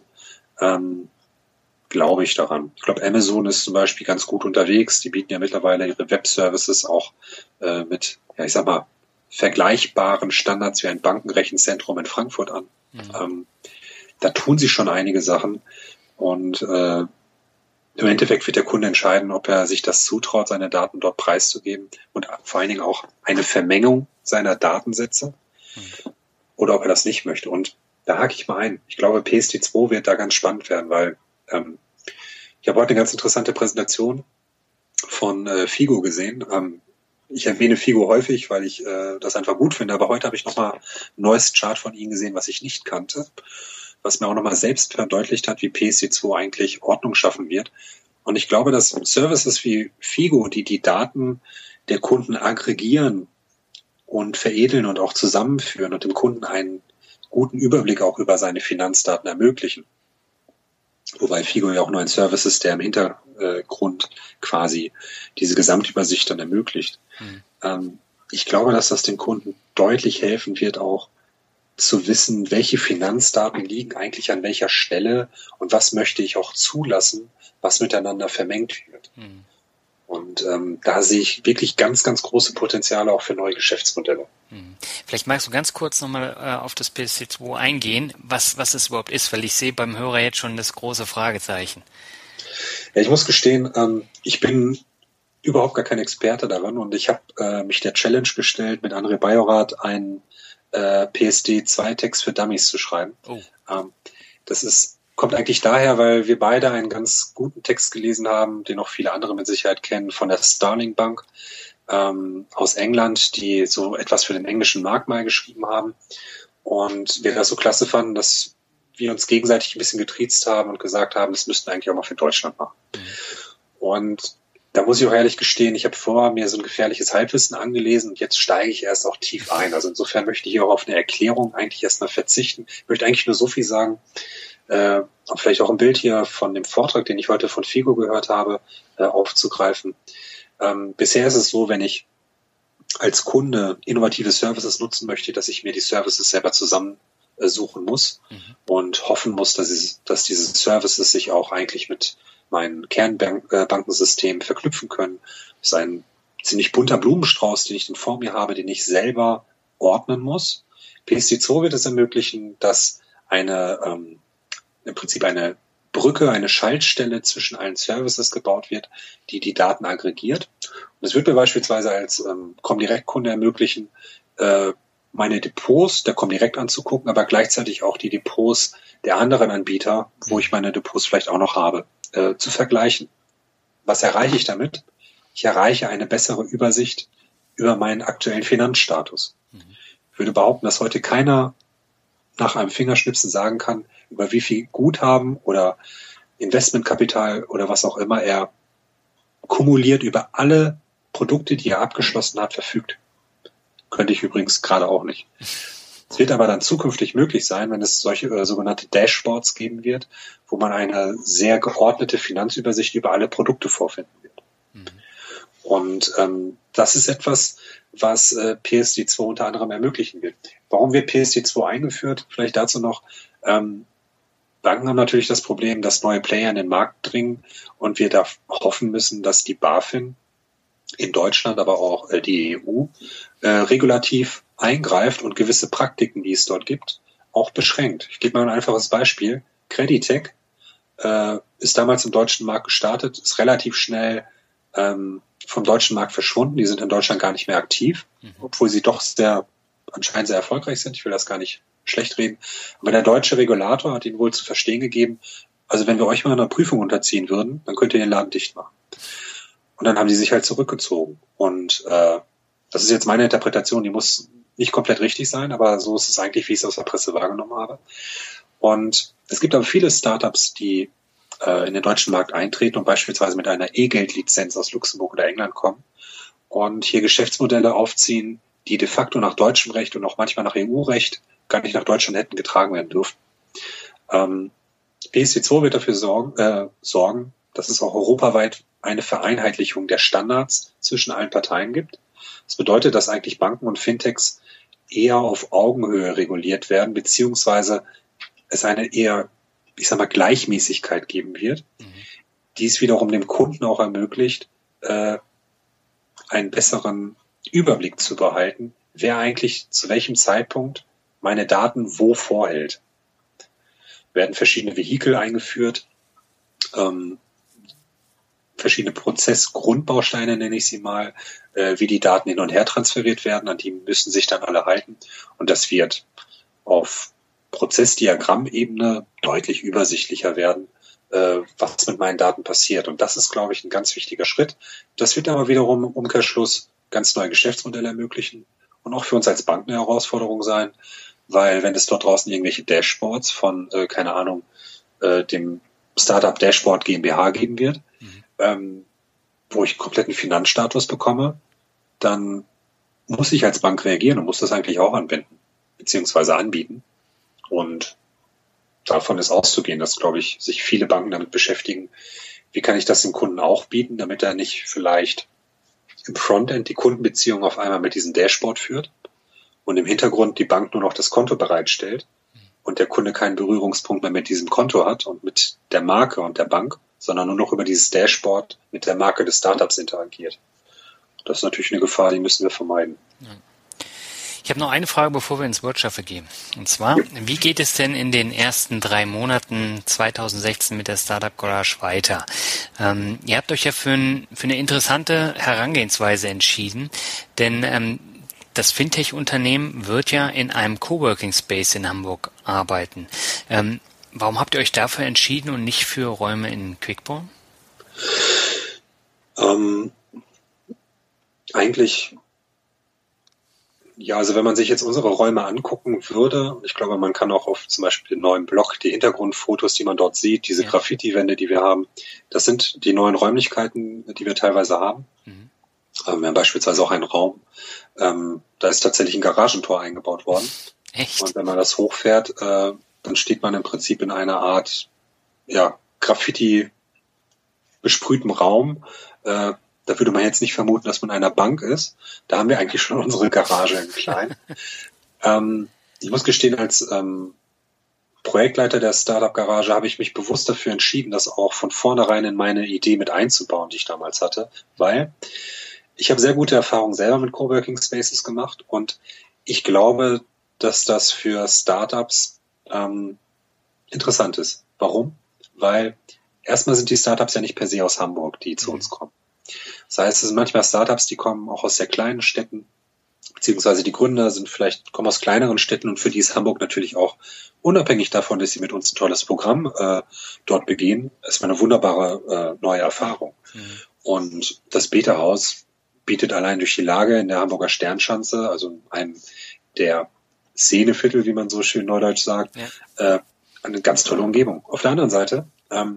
glaube ich daran. Ich glaube, Amazon ist zum Beispiel ganz gut unterwegs. Die bieten ja mittlerweile ihre Web-Services auch mit, ja, ich sag mal, vergleichbaren Standards wie ein Bankenrechenzentrum in Frankfurt an. Mhm. Da tun sie schon einige Sachen und im Endeffekt wird der Kunde entscheiden, ob er sich das zutraut, seine Daten dort preiszugeben und vor allen Dingen auch eine Vermengung seiner Datensätze oder ob er das nicht möchte. Und da hake ich mal ein. Ich glaube, PSD2 wird da ganz spannend werden, weil ich habe heute eine ganz interessante Präsentation von Figo gesehen. Ich erwähne Figo häufig, weil ich das einfach gut finde, aber heute habe ich nochmal ein neues Chart von ihnen gesehen, was ich nicht kannte, was mir auch nochmal selbst verdeutlicht hat, wie PSD2 eigentlich Ordnung schaffen wird. Und ich glaube, dass Services wie Figo, die die Daten der Kunden aggregieren und veredeln und auch zusammenführen und dem Kunden einen guten Überblick auch über seine Finanzdaten ermöglichen. Wobei Figo ja auch nur ein Service ist, der im Hintergrund quasi diese Gesamtübersicht dann ermöglicht. Ich glaube, dass das den Kunden deutlich helfen wird, auch zu wissen, welche Finanzdaten liegen eigentlich an welcher Stelle und was möchte ich auch zulassen, was miteinander vermengt wird. Und da sehe ich wirklich ganz, ganz große Potenziale auch für neue Geschäftsmodelle. Vielleicht magst du ganz kurz nochmal auf das PSD2 eingehen, was es überhaupt ist, weil ich sehe beim Hörer jetzt schon das große Fragezeichen. Ja, ich muss gestehen, ich bin überhaupt gar kein Experte daran und ich habe mich der Challenge gestellt, mit André Bajorath einen PSD2-Text für Dummies zu schreiben. Oh. Das kommt eigentlich daher, weil wir beide einen ganz guten Text gelesen haben, den auch viele andere mit Sicherheit kennen, von der Starling Bank aus England, die so etwas für den englischen Markt mal geschrieben haben. Und wir das so klasse fanden, dass wir uns gegenseitig ein bisschen getriezt haben und gesagt haben, das müssten wir eigentlich auch mal für Deutschland machen. Und da muss ich auch ehrlich gestehen, ich habe vorher mir so ein gefährliches Halbwissen angelesen und jetzt steige ich erst auch tief ein. Also insofern möchte ich hier auch auf eine Erklärung eigentlich erstmal verzichten. Ich möchte eigentlich nur so viel sagen, vielleicht auch ein Bild hier von dem Vortrag, den ich heute von Figo gehört habe, aufzugreifen. Bisher ist es so, wenn ich als Kunde innovative Services nutzen möchte, dass ich mir die Services selber zusammensuchen muss und hoffen muss, dass diese Services sich auch eigentlich mit meinen Kernbankensystem verknüpfen können. Das ist ein ziemlich bunter Blumenstrauß, den ich dann vor mir habe, den ich selber ordnen muss. PSD2 wird es ermöglichen, dass im Prinzip eine Brücke, eine Schaltstelle zwischen allen Services gebaut wird, die die Daten aggregiert. Und es wird mir beispielsweise als Comdirect-Kunde ermöglichen, meine Depots der Comdirect anzugucken, aber gleichzeitig auch die Depots der anderen Anbieter, wo ich meine Depots vielleicht auch noch habe, zu vergleichen. Was erreiche ich damit? Ich erreiche eine bessere Übersicht über meinen aktuellen Finanzstatus. Ich würde behaupten, dass heute keiner nach einem Fingerschnipsen sagen kann, über wie viel Guthaben oder Investmentkapital oder was auch immer er kumuliert über alle Produkte, die er abgeschlossen hat, verfügt. Könnte ich übrigens gerade auch nicht. Es wird aber dann zukünftig möglich sein, wenn es solche sogenannte Dashboards geben wird, wo man eine sehr geordnete Finanzübersicht über alle Produkte vorfinden wird. Und das ist etwas, was PSD2 unter anderem ermöglichen wird. Warum wird PSD2 eingeführt? Vielleicht dazu noch. Banken haben natürlich das Problem, dass neue Player in den Markt dringen und wir da hoffen müssen, dass die BaFin in Deutschland, aber auch die EU regulativ eingreift und gewisse Praktiken, die es dort gibt, auch beschränkt. Ich gebe mal ein einfaches Beispiel. Creditec ist damals im deutschen Markt gestartet, ist relativ schnell vom deutschen Markt verschwunden. Die sind in Deutschland gar nicht mehr aktiv, obwohl sie doch anscheinend sehr erfolgreich sind. Ich will das gar nicht schlecht reden. Aber der deutsche Regulator hat ihnen wohl zu verstehen gegeben, also wenn wir euch mal einer Prüfung unterziehen würden, dann könnt ihr den Laden dicht machen. Und dann haben die sich halt zurückgezogen. Und das ist jetzt meine Interpretation, die muss nicht komplett richtig sein, aber so ist es eigentlich, wie ich es aus der Presse wahrgenommen habe. Und es gibt aber viele Startups, die in den deutschen Markt eintreten und beispielsweise mit einer E-Geld-Lizenz aus Luxemburg oder England kommen und hier Geschäftsmodelle aufziehen, die de facto nach deutschem Recht und auch manchmal nach EU-Recht gar nicht nach Deutschland hätten getragen werden dürfen. PSD2 wird dafür sorgen, dass es auch europaweit eine Vereinheitlichung der Standards zwischen allen Parteien gibt. Das bedeutet, dass eigentlich Banken und Fintechs eher auf Augenhöhe reguliert werden, beziehungsweise es eine eher, ich sag mal, Gleichmäßigkeit geben wird, die es wiederum dem Kunden auch ermöglicht, einen besseren Überblick zu behalten, wer eigentlich zu welchem Zeitpunkt meine Daten wo vorhält. Werden verschiedene Vehikel eingeführt, verschiedene Prozessgrundbausteine nenne ich sie mal, wie die Daten hin und her transferiert werden, an die müssen sich dann alle halten. Und das wird auf Prozessdiagrammebene deutlich übersichtlicher werden, was mit meinen Daten passiert. Und das ist, glaube ich, ein ganz wichtiger Schritt. Das wird aber wiederum im Umkehrschluss ganz neue Geschäftsmodelle ermöglichen und auch für uns als Bank eine Herausforderung sein, weil wenn es dort draußen irgendwelche Dashboards von, keine Ahnung, dem Startup Dashboard GmbH geben wird, wo ich kompletten Finanzstatus bekomme, dann muss ich als Bank reagieren und muss das eigentlich auch anwenden, beziehungsweise anbieten. Und davon ist auszugehen, dass, glaube ich, sich viele Banken damit beschäftigen, wie kann ich das dem Kunden auch bieten, damit er nicht vielleicht im Frontend die Kundenbeziehung auf einmal mit diesem Dashboard führt und im Hintergrund die Bank nur noch das Konto bereitstellt und der Kunde keinen Berührungspunkt mehr mit diesem Konto hat und mit der Marke und der Bank, sondern nur noch über dieses Dashboard mit der Marke des Startups interagiert. Das ist natürlich eine Gefahr, die müssen wir vermeiden. Ja. Ich habe noch eine Frage, bevor wir ins Workshop gehen. Und zwar, wie geht es denn in den ersten 3 Monaten 2016 mit der Startup Garage weiter? Ihr habt euch ja für eine interessante Herangehensweise entschieden, denn das Fintech-Unternehmen wird ja in einem Coworking Space in Hamburg arbeiten. Warum habt ihr euch dafür entschieden und nicht für Räume in Quickborn? Eigentlich, ja, also wenn man sich jetzt unsere Räume angucken würde, ich glaube, man kann auch auf zum Beispiel den neuen Blog, die Hintergrundfotos, die man dort sieht, diese Graffiti-Wände, die wir haben, das sind die neuen Räumlichkeiten, die wir teilweise haben. Wir haben beispielsweise auch einen Raum, da ist tatsächlich ein Garagentor eingebaut worden. Echt? Und wenn man das hochfährt, dann steht man im Prinzip in einer Art, ja, Graffiti besprühtem Raum. Da würde man jetzt nicht vermuten, dass man in einer Bank ist. Da haben wir eigentlich schon unsere Garage in klein. Ich muss gestehen, als Projektleiter der Startup Garage habe ich mich bewusst dafür entschieden, das auch von vornherein in meine Idee mit einzubauen, die ich damals hatte, weil ich habe sehr gute Erfahrungen selber mit Coworking Spaces gemacht und ich glaube, dass das für Startups interessant ist. Warum? weil erstmal sind die Startups ja nicht per se aus Hamburg, die zu uns kommen. Das heißt, es sind manchmal Startups, die kommen auch aus sehr kleinen Städten, beziehungsweise die Gründer kommen aus kleineren Städten und für die ist Hamburg natürlich auch unabhängig davon, dass sie mit uns ein tolles Programm dort begehen. Es war eine wunderbare neue Erfahrung. Und das Beta-Haus bietet allein durch die Lage in der Hamburger Sternschanze, also in einem der Szeneviertel, wie man so schön neudeutsch sagt, eine ganz tolle Umgebung. Auf der anderen Seite,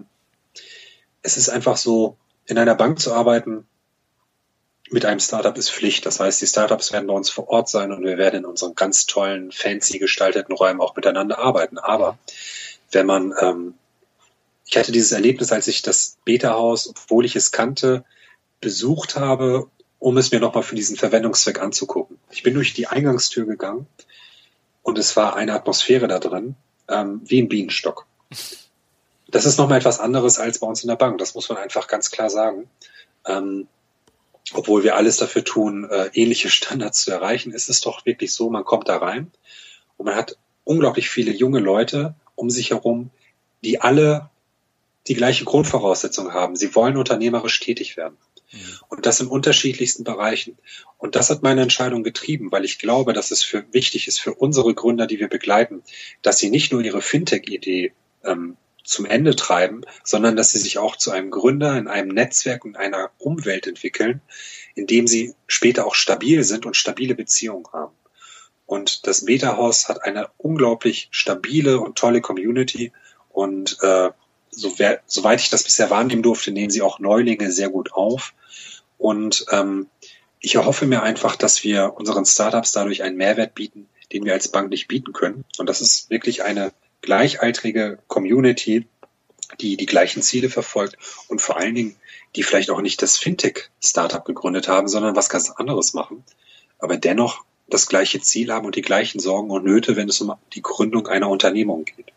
es ist einfach so, in einer Bank zu arbeiten mit einem Startup ist Pflicht. Das heißt, die Startups werden bei uns vor Ort sein und wir werden in unseren ganz tollen, fancy gestalteten Räumen auch miteinander arbeiten. Aber wenn man, ich hatte dieses Erlebnis, als ich das Beta-Haus, obwohl ich es kannte, besucht habe, um es mir nochmal für diesen Verwendungszweck anzugucken. Ich bin durch die Eingangstür gegangen und es war eine Atmosphäre da drin, wie im Bienenstock. Das ist nochmal etwas anderes als bei uns in der Bank. Das muss man einfach ganz klar sagen. Obwohl wir alles dafür tun, ähnliche Standards zu erreichen, ist es doch wirklich so, man kommt da rein und man hat unglaublich viele junge Leute um sich herum, die alle die gleiche Grundvoraussetzung haben. Sie wollen unternehmerisch tätig werden. Und das in unterschiedlichsten Bereichen. Und das hat meine Entscheidung getrieben, weil ich glaube, dass es wichtig ist für unsere Gründer, die wir begleiten, dass sie nicht nur ihre Fintech-Idee zum Ende treiben, sondern dass sie sich auch zu einem Gründer in einem Netzwerk und einer Umwelt entwickeln, in dem sie später auch stabil sind und stabile Beziehungen haben. Und das Beta-Haus hat eine unglaublich stabile und tolle Community und soweit ich das bisher wahrnehmen durfte, nehmen sie auch Neulinge sehr gut auf. Und ich erhoffe mir einfach, dass wir unseren Startups dadurch einen Mehrwert bieten, den wir als Bank nicht bieten können. Und das ist wirklich eine gleichaltrige Community, die die gleichen Ziele verfolgt und vor allen Dingen, die vielleicht auch nicht das Fintech-Startup gegründet haben, sondern was ganz anderes machen, aber dennoch das gleiche Ziel haben und die gleichen Sorgen und Nöte, wenn es um die Gründung einer Unternehmung geht.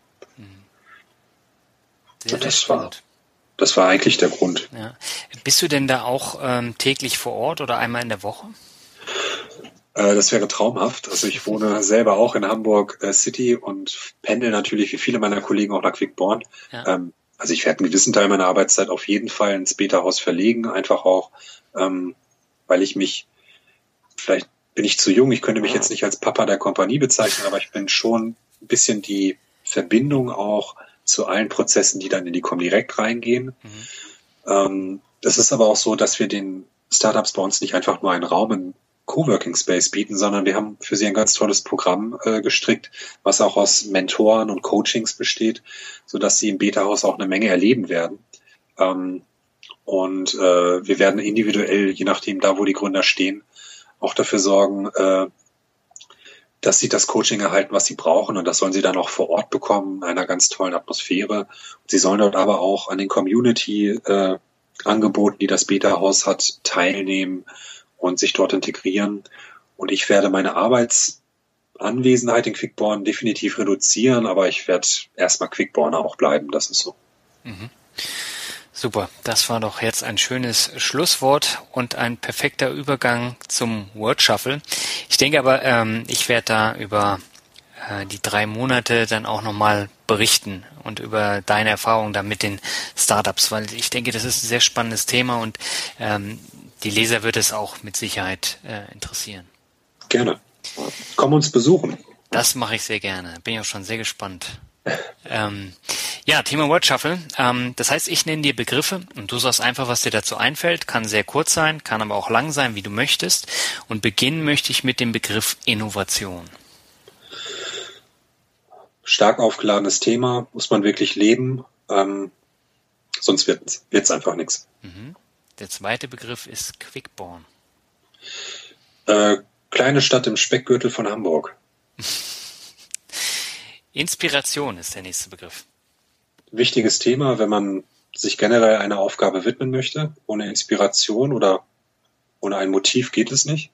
Sehr, und sehr das war eigentlich der Grund. Ja. Bist du denn da auch täglich vor Ort oder einmal in der Woche? Das wäre traumhaft. Also ich wohne selber auch in Hamburg City und pendel natürlich wie viele meiner Kollegen auch nach Quickborn. Ja. Also ich werde einen gewissen Teil meiner Arbeitszeit auf jeden Fall ins Beta-Haus verlegen, einfach auch, weil vielleicht bin ich zu jung, ich könnte mich jetzt nicht als Papa der Kompanie bezeichnen, aber ich bin schon ein bisschen die Verbindung auch zu allen Prozessen, die dann in die Comdirect reingehen. Das ist aber auch so, dass wir den Startups bei uns nicht einfach nur einen Raum im Coworking Space bieten, sondern wir haben für sie ein ganz tolles Programm gestrickt, was auch aus Mentoren und Coachings besteht, sodass sie im Beta-Haus auch eine Menge erleben werden. Und wir werden individuell, je nachdem da, wo die Gründer stehen, auch dafür sorgen, dass sie das Coaching erhalten, was sie brauchen. Und das sollen sie dann auch vor Ort bekommen, in einer ganz tollen Atmosphäre. Sie sollen dort aber auch an den Community-Angeboten, die das Beta-Haus hat, teilnehmen und sich dort integrieren. Und ich werde meine Arbeitsanwesenheit in Quickborn definitiv reduzieren, aber ich werde erstmal Quickborner auch bleiben, das ist so. Super, das war doch jetzt ein schönes Schlusswort und ein perfekter Übergang zum Word Shuffle. Ich denke aber, ich werde da über die 3 Monate dann auch nochmal berichten und über deine Erfahrungen da mit den Startups, weil ich denke, das ist ein sehr spannendes Thema und die Leser wird es auch mit Sicherheit interessieren. Gerne. Komm uns besuchen. Das mache ich sehr gerne. Bin ich auch schon sehr gespannt. Ja, Thema Word Shuffle. Das heißt, ich nenne dir Begriffe und du sagst einfach, was dir dazu einfällt. Kann sehr kurz sein, kann aber auch lang sein, wie du möchtest. Und beginnen möchte ich mit dem Begriff Innovation. Stark aufgeladenes Thema, muss man wirklich leben, sonst wird's einfach nichts. Der zweite Begriff ist Quickborn. Kleine Stadt im Speckgürtel von Hamburg. Inspiration ist der nächste Begriff. Wichtiges Thema, wenn man sich generell einer Aufgabe widmen möchte. Ohne Inspiration oder ohne ein Motiv geht es nicht.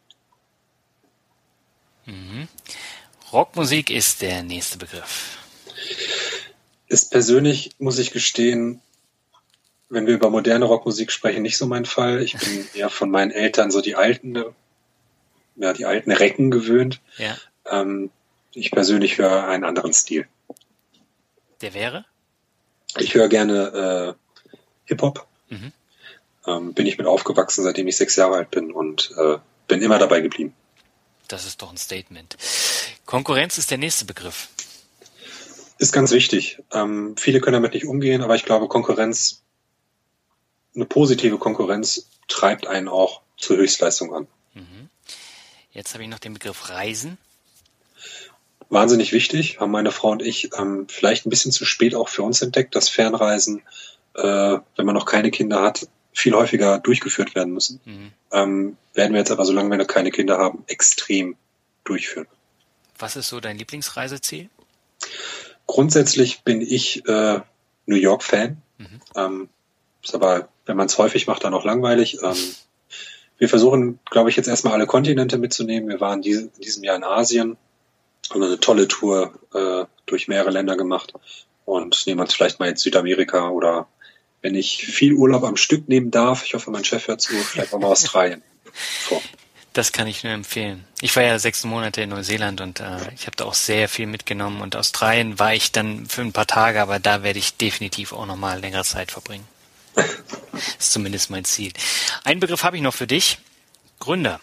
Rockmusik ist der nächste Begriff. Ist persönlich, muss ich gestehen, wenn wir über moderne Rockmusik sprechen, nicht so mein Fall. Ich bin eher von meinen Eltern so die alten Recken gewöhnt. Ja. Ich persönlich höre einen anderen Stil. Der wäre? Ich höre gerne Hip-Hop. Bin ich mit aufgewachsen, seitdem ich 6 Jahre alt bin und bin immer dabei geblieben. Das ist doch ein Statement. Konkurrenz ist der nächste Begriff. Ist ganz wichtig. Viele können damit nicht umgehen, aber ich glaube, Konkurrenz, eine positive Konkurrenz treibt einen auch zur Höchstleistung an. Jetzt habe ich noch den Begriff Reisen. Wahnsinnig wichtig, haben meine Frau und ich vielleicht ein bisschen zu spät auch für uns entdeckt, dass Fernreisen, wenn man noch keine Kinder hat, viel häufiger durchgeführt werden müssen. Werden wir jetzt aber, solange wir noch keine Kinder haben, extrem durchführen. Was ist so dein Lieblingsreiseziel? Grundsätzlich bin ich New York-Fan. Ist aber, wenn man es häufig macht, dann auch langweilig. Wir versuchen, glaube ich, jetzt erstmal alle Kontinente mitzunehmen. Wir waren in diesem Jahr in Asien, haben eine tolle Tour durch mehrere Länder gemacht und nehmen uns vielleicht mal jetzt Südamerika oder, wenn ich viel Urlaub am Stück nehmen darf, ich hoffe, mein Chef hört zu, vielleicht auch mal Australien vor. Das kann ich nur empfehlen. Ich war ja 6 Monate in Neuseeland und ich habe da auch sehr viel mitgenommen. Und Australien war ich dann für ein paar Tage, aber da werde ich definitiv auch nochmal längere Zeit verbringen. Das ist zumindest mein Ziel. Einen Begriff habe ich noch für dich. Gründer.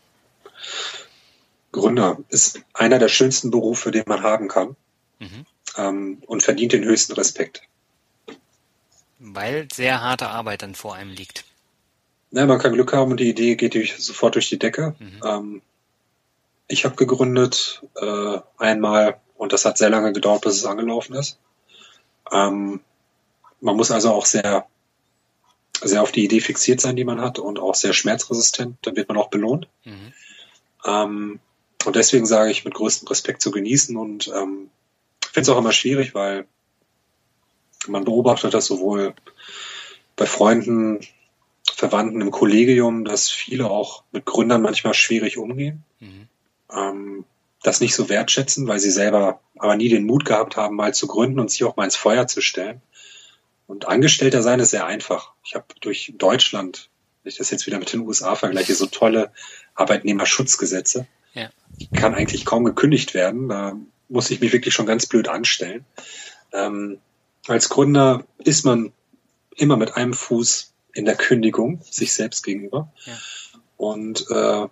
Gründer ist einer der schönsten Berufe, den man haben kann, und verdient den höchsten Respekt. Weil sehr harte Arbeit dann vor einem liegt. Ja, man kann Glück haben und die Idee geht sofort durch die Decke. Ich habe gegründet einmal und das hat sehr lange gedauert, bis es angelaufen ist. Man muss also auch sehr, sehr auf die Idee fixiert sein, die man hat und auch sehr schmerzresistent. Dann wird man auch belohnt. Und deswegen sage ich, mit größtem Respekt zu genießen und finde es auch immer schwierig, weil man beobachtet das sowohl bei Freunden, Verwandten im Kollegium, dass viele auch mit Gründern manchmal schwierig umgehen, das nicht so wertschätzen, weil sie selber aber nie den Mut gehabt haben, mal zu gründen und sich auch mal ins Feuer zu stellen. Und Angestellter sein ist sehr einfach. Ich habe durch Deutschland, wenn ich das jetzt wieder mit den USA vergleiche, so tolle Arbeitnehmerschutzgesetze. Ja. Die kann eigentlich kaum gekündigt werden. Da muss ich mich wirklich schon ganz blöd anstellen. Als Gründer ist man immer mit einem Fuß in der Kündigung, sich selbst gegenüber. Ja. Und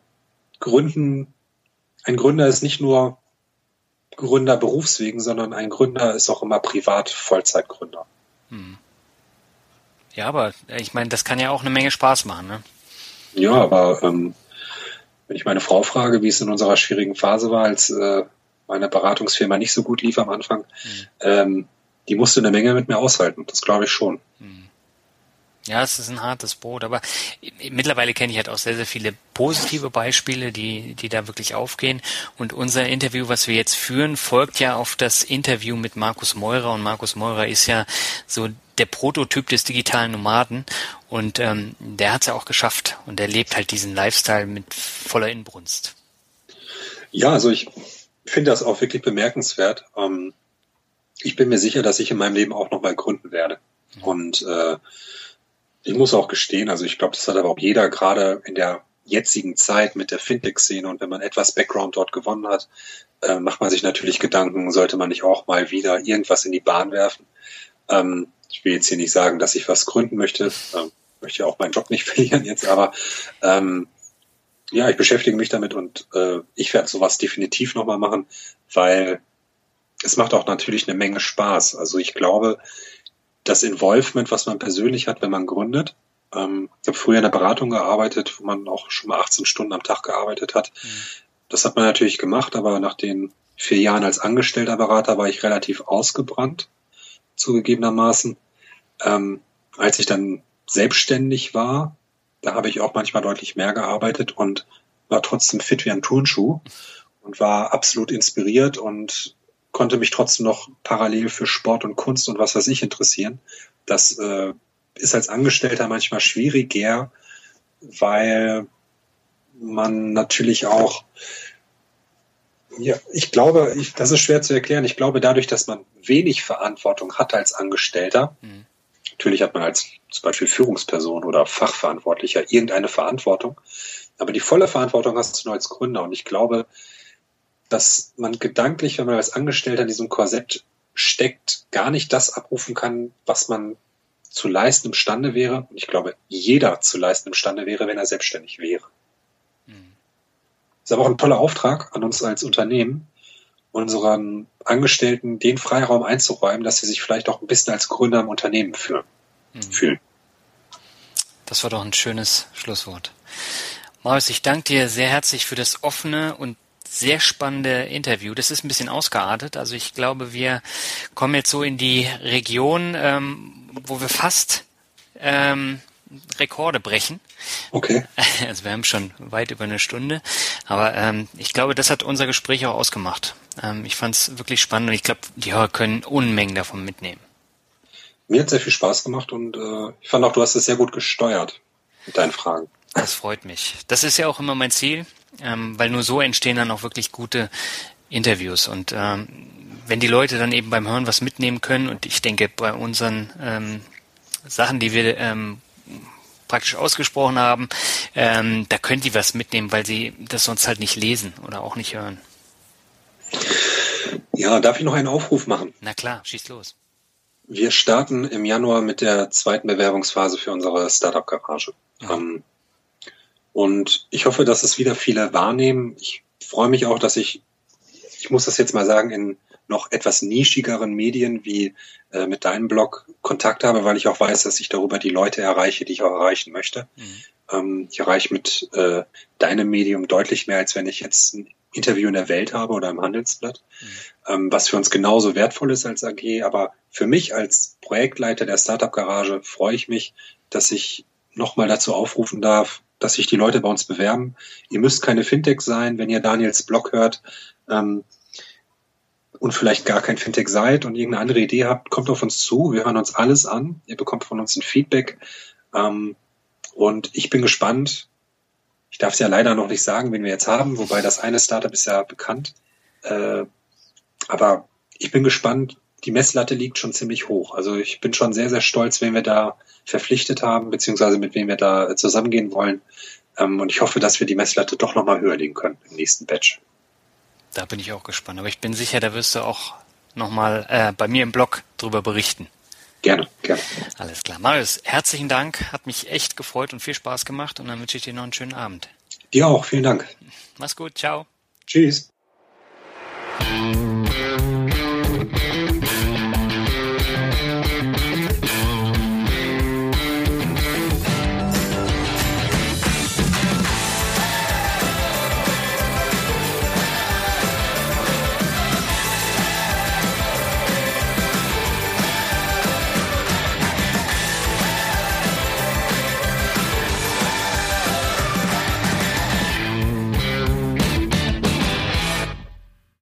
ein Gründer ist nicht nur Gründer berufswegen, sondern ein Gründer ist auch immer privat Vollzeitgründer. Ja, aber ich meine, das kann ja auch eine Menge Spaß machen, ne? Ja, aber wenn ich meine Frau frage, wie es in unserer schwierigen Phase war, als meine Beratungsfirma nicht so gut lief am Anfang, die musste eine Menge mit mir aushalten. Das glaube ich schon. Ja, es ist ein hartes Brot, aber mittlerweile kenne ich halt auch sehr, sehr viele positive Beispiele, die da wirklich aufgehen. Und unser Interview, was wir jetzt führen, folgt ja auf das Interview mit Markus Meurer. Und Markus Meurer ist ja so der Prototyp des digitalen Nomaden. Und der hat es ja auch geschafft. Und er lebt halt diesen Lifestyle mit voller Inbrunst. Ja, also ich finde das auch wirklich bemerkenswert. Ich bin mir sicher, dass ich in meinem Leben auch noch mal gründen werde. Und ich muss auch gestehen, also ich glaube, das hat aber auch jeder, gerade in der jetzigen Zeit mit der Fintech-Szene und wenn man etwas Background dort gewonnen hat, macht man sich natürlich Gedanken, sollte man nicht auch mal wieder irgendwas in die Bahn werfen. Ich will jetzt hier nicht sagen, dass ich was gründen möchte, möchte ja auch meinen Job nicht verlieren jetzt, aber ja, ich beschäftige mich damit und ich werde sowas definitiv nochmal machen, weil es macht auch natürlich eine Menge Spaß. Also ich glaube, das Involvement, was man persönlich hat, wenn man gründet. Ich habe früher in der Beratung gearbeitet, wo man auch schon mal 18 Stunden am Tag gearbeitet hat. Das hat man natürlich gemacht, aber nach den 4 Jahren als angestellter Berater war ich relativ ausgebrannt, zugegebenermaßen. Als ich dann selbstständig war, da habe ich auch manchmal deutlich mehr gearbeitet und war trotzdem fit wie ein Turnschuh und war absolut inspiriert und konnte mich trotzdem noch parallel für Sport und Kunst und was weiß ich interessieren. Das ist als Angestellter manchmal schwieriger, weil man natürlich auch, ja, ich glaube, das ist schwer zu erklären, ich glaube dadurch, dass man wenig Verantwortung hat als Angestellter, natürlich hat man als zum Beispiel Führungsperson oder Fachverantwortlicher irgendeine Verantwortung, aber die volle Verantwortung hast du nur als Gründer und ich glaube, dass man gedanklich, wenn man als Angestellter in diesem Korsett steckt, gar nicht das abrufen kann, was man zu leisten imstande wäre. Und ich glaube, jeder zu leisten imstande wäre, wenn er selbstständig wäre. Ist aber auch ein toller Auftrag an uns als Unternehmen, unseren Angestellten den Freiraum einzuräumen, dass sie sich vielleicht auch ein bisschen als Gründer im Unternehmen fühlen. Das war doch ein schönes Schlusswort. Marius, ich danke dir sehr herzlich für das offene und sehr spannende Interview. Das ist ein bisschen ausgeartet. Also ich glaube, wir kommen jetzt so in die Region, wo wir fast Rekorde brechen. Okay. Also wir haben schon weit über eine Stunde. Aber ich glaube, das hat unser Gespräch auch ausgemacht. Ich fand es wirklich spannend und ich glaube, die Hörer können Unmengen davon mitnehmen. Mir hat sehr viel Spaß gemacht und ich fand auch, du hast es sehr gut gesteuert mit deinen Fragen. Das freut mich. Das ist ja auch immer mein Ziel, weil nur so entstehen dann auch wirklich gute Interviews. Und wenn die Leute dann eben beim Hören was mitnehmen können, und ich denke, bei unseren Sachen, die wir praktisch ausgesprochen haben, da können die was mitnehmen, weil sie das sonst halt nicht lesen oder auch nicht hören. Ja, darf ich noch einen Aufruf machen? Na klar, schieß los. Wir starten im Januar mit der 2. Bewerbungsphase für unsere Startup-Garage. Ja. Und ich hoffe, dass es wieder viele wahrnehmen. Ich freue mich auch, dass ich muss das jetzt mal sagen, in noch etwas nischigeren Medien wie mit deinem Blog Kontakt habe, weil ich auch weiß, dass ich darüber die Leute erreiche, die ich auch erreichen möchte. Ich erreiche mit deinem Medium deutlich mehr, als wenn ich jetzt ein Interview in der Welt habe oder im Handelsblatt, was für uns genauso wertvoll ist als AG. Aber für mich als Projektleiter der Startup-Garage freue ich mich, dass ich nochmal dazu aufrufen darf, dass sich die Leute bei uns bewerben. Ihr müsst keine Fintech sein, wenn ihr Daniels Blog hört und vielleicht gar kein Fintech seid und irgendeine andere Idee habt, kommt auf uns zu. Wir hören uns alles an. Ihr bekommt von uns ein Feedback. Und ich bin gespannt. Ich darf es ja leider noch nicht sagen, wen wir jetzt haben, wobei das eine Startup ist ja bekannt. Aber ich bin gespannt. Die Messlatte liegt schon ziemlich hoch. Also ich bin schon sehr, sehr stolz, wen wir da verpflichtet haben, beziehungsweise mit wem wir da zusammengehen wollen. Und ich hoffe, dass wir die Messlatte doch nochmal höher legen können im nächsten Batch. Da bin ich auch gespannt. Aber ich bin sicher, da wirst du auch nochmal bei mir im Blog drüber berichten. Gerne, gerne. Alles klar. Marius, herzlichen Dank. Hat mich echt gefreut und viel Spaß gemacht. Und dann wünsche ich dir noch einen schönen Abend. Dir auch. Vielen Dank. Mach's gut. Ciao. Tschüss.